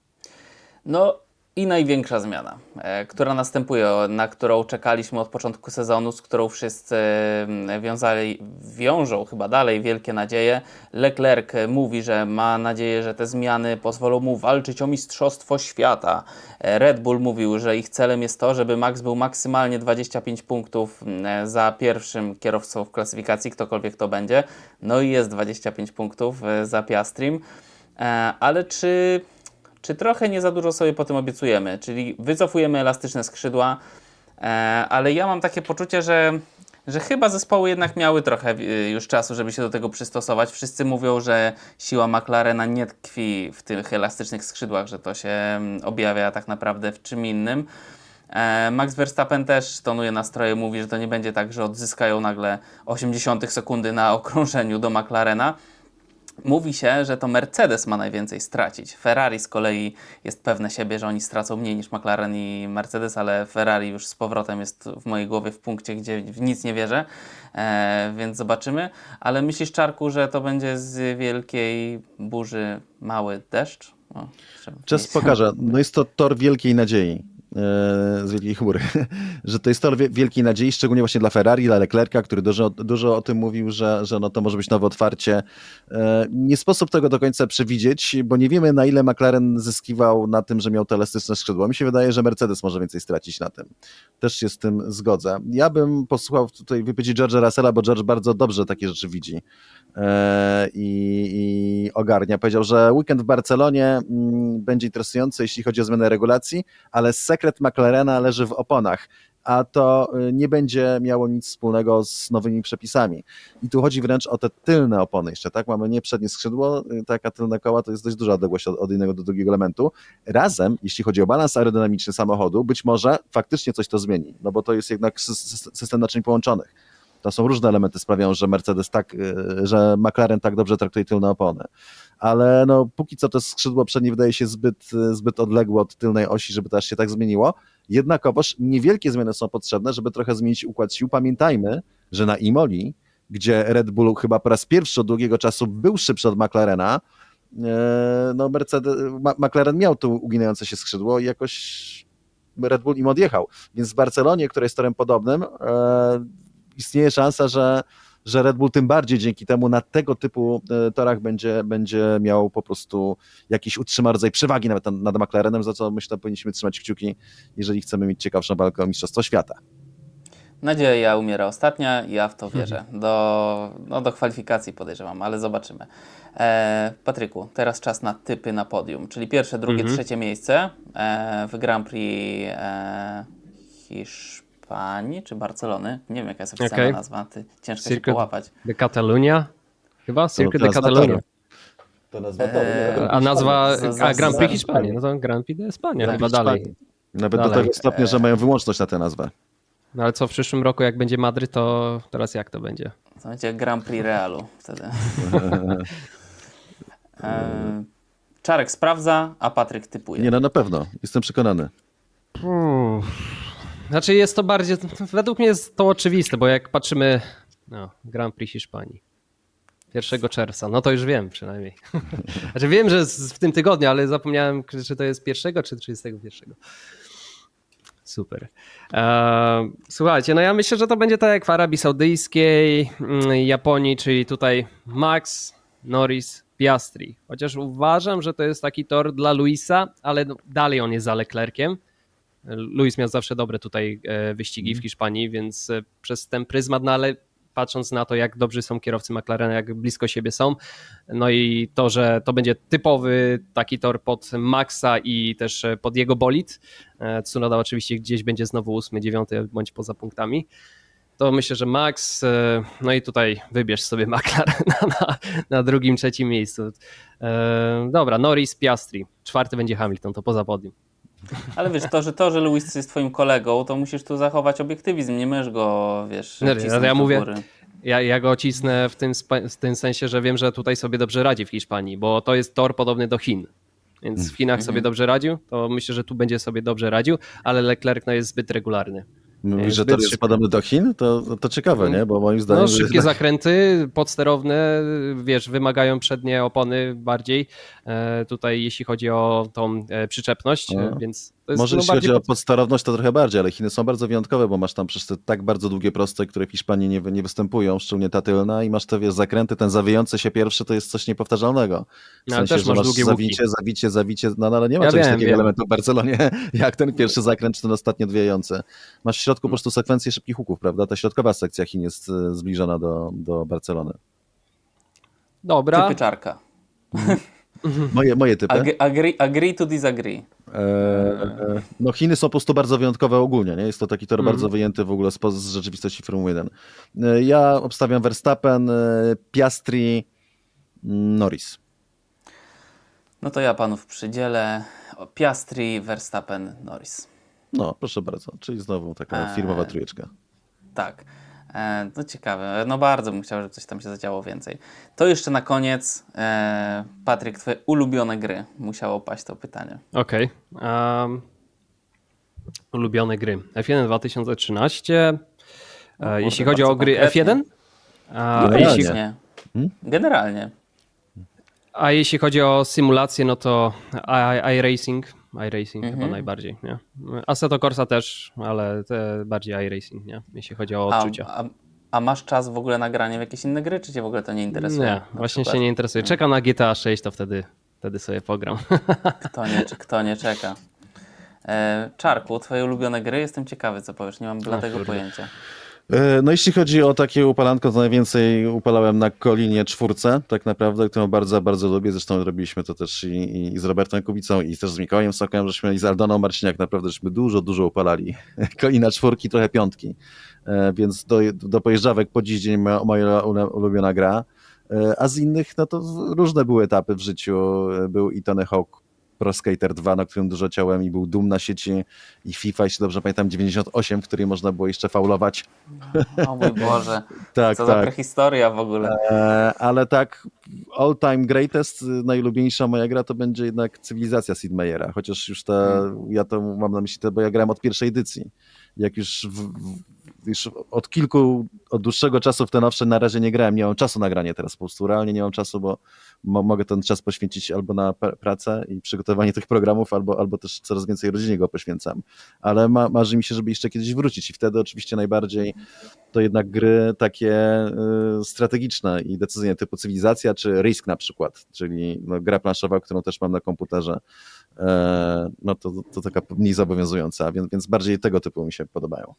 No i największa zmiana, e, która następuje, na którą czekaliśmy od początku sezonu, z którą wszyscy e, wiązali, wiążą chyba dalej wielkie nadzieje. Leclerc mówi, że ma nadzieję, że te zmiany pozwolą mu walczyć o mistrzostwo świata. E, Red Bull mówił, że ich celem jest to, żeby Max był maksymalnie dwadzieścia pięć punktów e, za pierwszym kierowcą w klasyfikacji, ktokolwiek to będzie. No i jest dwadzieścia pięć punktów e, za Piastrim. E, ale czy... Czy trochę nie za dużo sobie po tym obiecujemy? Czyli wycofujemy elastyczne skrzydła, e, ale ja mam takie poczucie, że, że chyba zespoły jednak miały trochę e, już czasu, żeby się do tego przystosować. Wszyscy mówią, że siła McLarena nie tkwi w tych elastycznych skrzydłach, że to się mm, objawia tak naprawdę w czym innym. E, Max Verstappen też tonuje nastroje, mówi, że to nie będzie tak, że odzyskają nagle osiemdziesiąt sekundy na okrążeniu do McLarena. Mówi się, że to Mercedes ma najwięcej stracić. Ferrari z kolei jest pewne siebie, że oni stracą mniej niż McLaren i Mercedes, ale Ferrari już z powrotem jest w mojej głowie w punkcie, gdzie w nic nie wierzę, e, więc zobaczymy. Ale myślisz, Czarku, że to będzie z wielkiej burzy mały deszcz? O, Czas pokaże. No jest to tor wielkiej nadziei. Z wielkiej chmury, że to jest to wielkiej nadziei, szczególnie właśnie dla Ferrari, dla Leclerca, który dużo, dużo o tym mówił, że, że no to może być nowe otwarcie. Nie sposób tego do końca przewidzieć, bo nie wiemy, na ile McLaren zyskiwał na tym, że miał to elastyczne skrzydło. Mi się wydaje, że Mercedes może więcej stracić na tym. Też się z tym zgodzę. Ja bym posłuchał tutaj wypowiedzi George'a Russella, bo George bardzo dobrze takie rzeczy widzi i, i ogarnia. Powiedział, że weekend w Barcelonie będzie interesujący, jeśli chodzi o zmianę regulacji, ale sekret McLarena leży w oponach, a to nie będzie miało nic wspólnego z nowymi przepisami. I tu chodzi wręcz o te tylne opony jeszcze, tak? Mamy nie przednie skrzydło, taka tylne koła to jest dość duża odległość od, od jednego do drugiego elementu. Razem, jeśli chodzi o balans aerodynamiczny samochodu, być może faktycznie coś to zmieni, no bo to jest jednak system naczyń połączonych. To są różne elementy, sprawiają, że Mercedes tak, że McLaren tak dobrze traktuje tylne opony. Ale no, póki co to skrzydło przednie wydaje się zbyt, zbyt odległe od tylnej osi, żeby to aż się tak zmieniło. Jednakowoż niewielkie zmiany są potrzebne, żeby trochę zmienić układ sił. Pamiętajmy, że na Imoli, gdzie Red Bull chyba po raz pierwszy od długiego czasu był szybszy od McLarena, no Mercedes, McLaren miał tu uginające się skrzydło i jakoś Red Bull im odjechał. Więc w Barcelonie, która jest torem podobnym, istnieje szansa, że, że Red Bull tym bardziej dzięki temu na tego typu torach będzie, będzie miał po prostu jakiś utrzyma rodzaj przewagi nawet nad McLarenem, za co myślę, powinniśmy trzymać kciuki, jeżeli chcemy mieć ciekawszą walkę o Mistrzostwo Świata. Nadzieja umiera ostatnia i ja w to wierzę. Do, no do kwalifikacji podejrzewam, ale zobaczymy. E, Patryku, teraz czas na typy na podium, czyli pierwsze, drugie, mhm. trzecie miejsce e, w Grand Prix e, Hiszpanii czy Barcelony. Nie wiem, jaka jest oficjalna okay. nazwa. Ty, ciężko Circuit się połapać. de Catalunya? Chyba? Circuit de Catalunya. To nazwa to, e, a nazwa z, a Grand Prix Hiszpanii. No to Grand Prix de Hiszpania tak, chyba dalej. Nawet dalej. do tego stopnia, że mają wyłączność na tę nazwę. No ale co w przyszłym roku, jak będzie Madryt, to teraz jak to będzie? To będzie Grand Prix Realu wtedy. e, Czarek sprawdza, a Patryk typuje. Nie, no na pewno. Jestem przekonany. Hmm. Znaczy jest to bardziej, według mnie jest to oczywiste, bo jak patrzymy, no, Grand Prix Hiszpanii. pierwszego czerwca, no to już wiem przynajmniej. Znaczy wiem, że w tym tygodniu, ale zapomniałem, czy to jest pierwszego czy trzydziestego pierwszego. Super. Eee, słuchajcie, no ja myślę, że to będzie tak jak w Arabii Saudyjskiej, Japonii, czyli tutaj Max, Norris, Piastri. Chociaż uważam, że to jest taki tor dla Luisa, ale no, dalej on jest za Leclerciem. Luis miał zawsze dobre tutaj e, wyścigi w Hiszpanii, więc e, przez ten pryzmat, no ale patrząc na to, jak dobrzy są kierowcy McLarena, jak blisko siebie są, no i to, że to będzie typowy taki tor pod Maxa i też pod jego bolid, Tsunoda oczywiście gdzieś będzie znowu ósmy, dziewiąty bądź poza punktami, to myślę, że Max, no i tutaj wybierz sobie McLarena na, na drugim, trzecim miejscu. Dobra, Norris, Piastri, czwarty będzie Hamilton, to poza podium. Ale wiesz, to, że to, że Lewis jest twoim kolegą, to musisz tu zachować obiektywizm, nie możesz go, wiesz, nie, cisnąć ja do mówię, góry. Ja, ja go cisnę w tym, w tym sensie, że wiem, że tutaj sobie dobrze radzi w Hiszpanii, bo to jest tor podobny do Chin. Więc w Chinach mm-hmm. sobie dobrze radził, to myślę, że tu będzie sobie dobrze radził, ale Leclerc no, jest zbyt regularny. Mówisz, że tor jest podobny do Chin? To, to ciekawe, nie? Bo moim zdaniem... No szybkie jest... zakręty, podsterowne, wiesz, wymagają przednie opony bardziej. E, tutaj jeśli chodzi o tą e, przyczepność, e, więc to jest może no, jeśli chodzi pod... o podsterowność, to trochę bardziej, ale Chiny są bardzo wyjątkowe, bo masz tam przecież te tak bardzo długie proste, które w Hiszpanii nie, nie występują, szczególnie ta tylna i masz te, wiesz, zakręty, ten zawijający się pierwszy to jest coś niepowtarzalnego. W no, sensie, też że masz masz długie zawicie, łuki. zawicie, zawicie, no, no ale nie ma ja czegoś wiem, takiego wiem. elementu w Barcelonie, jak ten pierwszy zakręt, czy ten ostatnio dwijający. Masz w środku po prostu sekwencję szybkich łuków, prawda? Ta środkowa sekcja Chin jest zbliżona do, do Barcelony. Dobra. Typy Czarka. Moje, moje typy. Ag- agree, agree to disagree. Eee, no Chiny są po prostu bardzo wyjątkowe ogólnie, nie? Jest to taki tor mm. bardzo wyjęty w ogóle z, z rzeczywistości Formuły jeden. Eee, ja obstawiam Verstappen, Piastri, Norris. No to ja panów przydzielę. Piastri, Verstappen, Norris. No, proszę bardzo. Czyli znowu taka firmowa trójeczka. Eee, tak. E, no ciekawe, no bardzo bym chciał, żeby coś tam się zadziało więcej. To jeszcze na koniec, e, Patryk, twoje ulubione gry. Musiało paść to pytanie. Okej. Okay. Um, ulubione gry. F jeden dwa tysiące trzynaście. No, e, jeśli chodzi o gry konkretnie. F jeden? A, no, jeśli... hmm? Generalnie. A jeśli chodzi o symulację, no to iRacing. iRacing mhm. chyba najbardziej, nie? Assetto Corsa też, ale te bardziej iRacing, nie? Jeśli chodzi o odczucia. A, a, a masz czas w ogóle na granie w jakieś inne gry, czy cię w ogóle to nie interesuje? Nie, właśnie przykład? się nie interesuje. Czekam na G T A sześć, to wtedy, wtedy sobie pogram. Kto nie, kto nie czeka? E, Czarku, twoje ulubione gry? Jestem ciekawy, co powiesz, nie mam dlatego pojęcia. No jeśli chodzi o takie upalanko, to najwięcej upalałem na Kolinie czwórce, tak naprawdę, którą bardzo, bardzo lubię. Zresztą robiliśmy to też i, i z Robertem Kubicą i też z Mikołajem Sokołem, żeśmy i z Aldoną Marciniak naprawdę żeśmy dużo, dużo upalali. Kolina czwórki, trochę piątki. Więc do, do pojeżdżawek po dziś dzień moja, moja ulubiona gra. A z innych, no to różne były etapy w życiu. Był i Tony Hawk Pro Skater dwa, na którym dużo ciałem i był Doom na sieci i FIFA, jeśli dobrze pamiętam, dziewięćdziesiąt osiem, w której można było jeszcze faulować. O mój Boże, tak, co tak. za prehistoria w ogóle. E, ale tak, all time greatest, najulubieńsza moja gra to będzie jednak Cywilizacja Sid Meier'a, chociaż już ta, hmm. ja to mam na myśli, to, bo ja grałem od pierwszej edycji. Jak już w, w, już od kilku, od dłuższego czasu w ten owszem na razie nie grałem, nie mam czasu na granie teraz po prostu, realnie nie mam czasu, bo mo- mogę ten czas poświęcić albo na pr- pracę i przygotowanie tych programów, albo, albo też coraz więcej rodzinie go poświęcam, ale ma- marzy mi się, żeby jeszcze kiedyś wrócić i wtedy oczywiście najbardziej to jednak gry takie y, strategiczne i decyzyjne typu Cywilizacja czy Risk na przykład, czyli no, gra planszowa, którą też mam na komputerze, e, no to, to taka mniej zobowiązująca, więc, więc bardziej tego typu mi się podobają.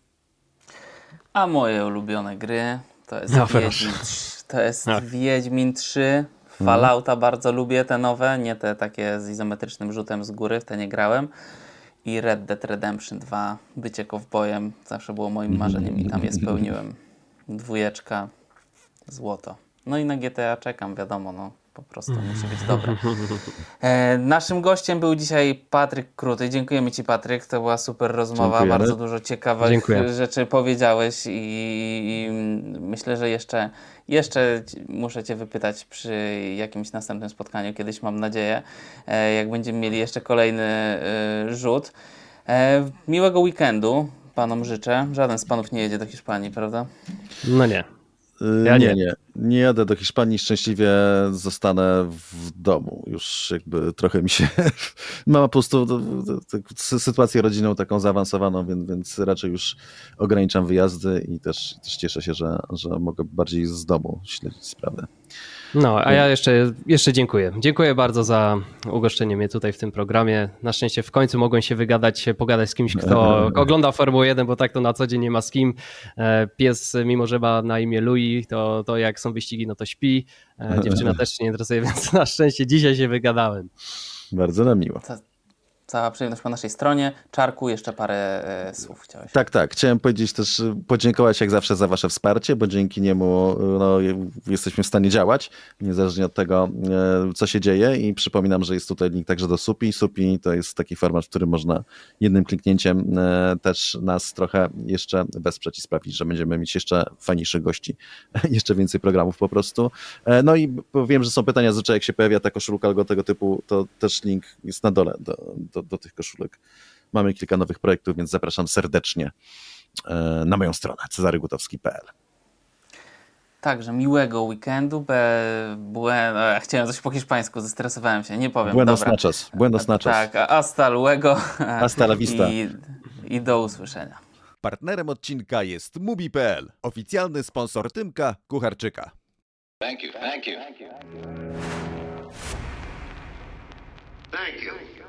A moje ulubione gry to jest No, Wiedźmin proszę. trzy. To jest Tak. Wiedźmin trzy. Fallouta bardzo lubię, te nowe, nie te takie z izometrycznym rzutem z góry, w te nie grałem. I Red Dead Redemption dwa, bycie kowbojem, zawsze było moim marzeniem i tam je spełniłem. Dwójeczka, złoto. No i na G T A czekam, wiadomo, no po prostu musi być dobre. E, naszym gościem był dzisiaj Patryk Kruty. Dziękujemy Ci, Patryk, to była super rozmowa, Dziękujemy. bardzo dużo ciekawych Dziękuję. rzeczy powiedziałeś i, i myślę, że jeszcze, jeszcze muszę Cię wypytać przy jakimś następnym spotkaniu, kiedyś mam nadzieję, e, jak będziemy mieli jeszcze kolejny e, rzut. E, miłego weekendu Panom życzę. Żaden z Panów nie jedzie do Hiszpanii, prawda? No nie. Y, Ja nie, nie. nie, nie jadę do Hiszpanii, szczęśliwie zostanę w domu. Już jakby trochę mi się... Mam po prostu to, to, to, sytuację rodzinną taką zaawansowaną, więc, więc raczej już ograniczam wyjazdy i też, też cieszę się, że, że mogę bardziej z domu śledzić sprawę. No, a ja jeszcze, jeszcze dziękuję. Dziękuję bardzo za ugoszczenie mnie tutaj w tym programie. Na szczęście w końcu mogłem się wygadać, pogadać z kimś, kto ogląda Formułę jeden, bo tak to na co dzień nie ma z kim. E, Pies, mimo że ma na imię Louis, to, to jak są wyścigi, no to śpi. E, Dziewczyna też się nie interesuje, więc na szczęście dzisiaj się wygadałem. Bardzo nam miło. Cała przyjemność po naszej stronie. Czarku, jeszcze parę e, słów chciałeś. Tak, tak. Chciałem powiedzieć też, y, podziękować jak zawsze za wasze wsparcie, bo dzięki niemu y, no, jesteśmy w stanie działać, niezależnie od tego, y, co się dzieje i przypominam, że jest tutaj link także do Supi. Supi to jest taki format, w którym można jednym kliknięciem y, też nas trochę jeszcze wesprzeć i sprawić, że będziemy mieć jeszcze fajniejszych gości, jeszcze więcej programów po prostu. E, No i bo wiem, że są pytania, zazwyczaj jak się pojawia ta koszulka albo tego typu, to też link jest na dole do, do, do tych koszulek. Mamy kilka nowych projektów, więc zapraszam serdecznie e, na moją stronę cezary gutowski kropka p l. Także miłego weekendu. Be, buen, e, chciałem coś po hiszpańsku, zestresowałem się, nie powiem. Buenos Dobra. nachos, buenos nachos. Tak, hasta luego. Hasta la vista. I, I do usłyszenia. Partnerem odcinka jest mubi kropka p l, oficjalny sponsor Tymka Kucharczyka. Thank you. Thank you. Thank you.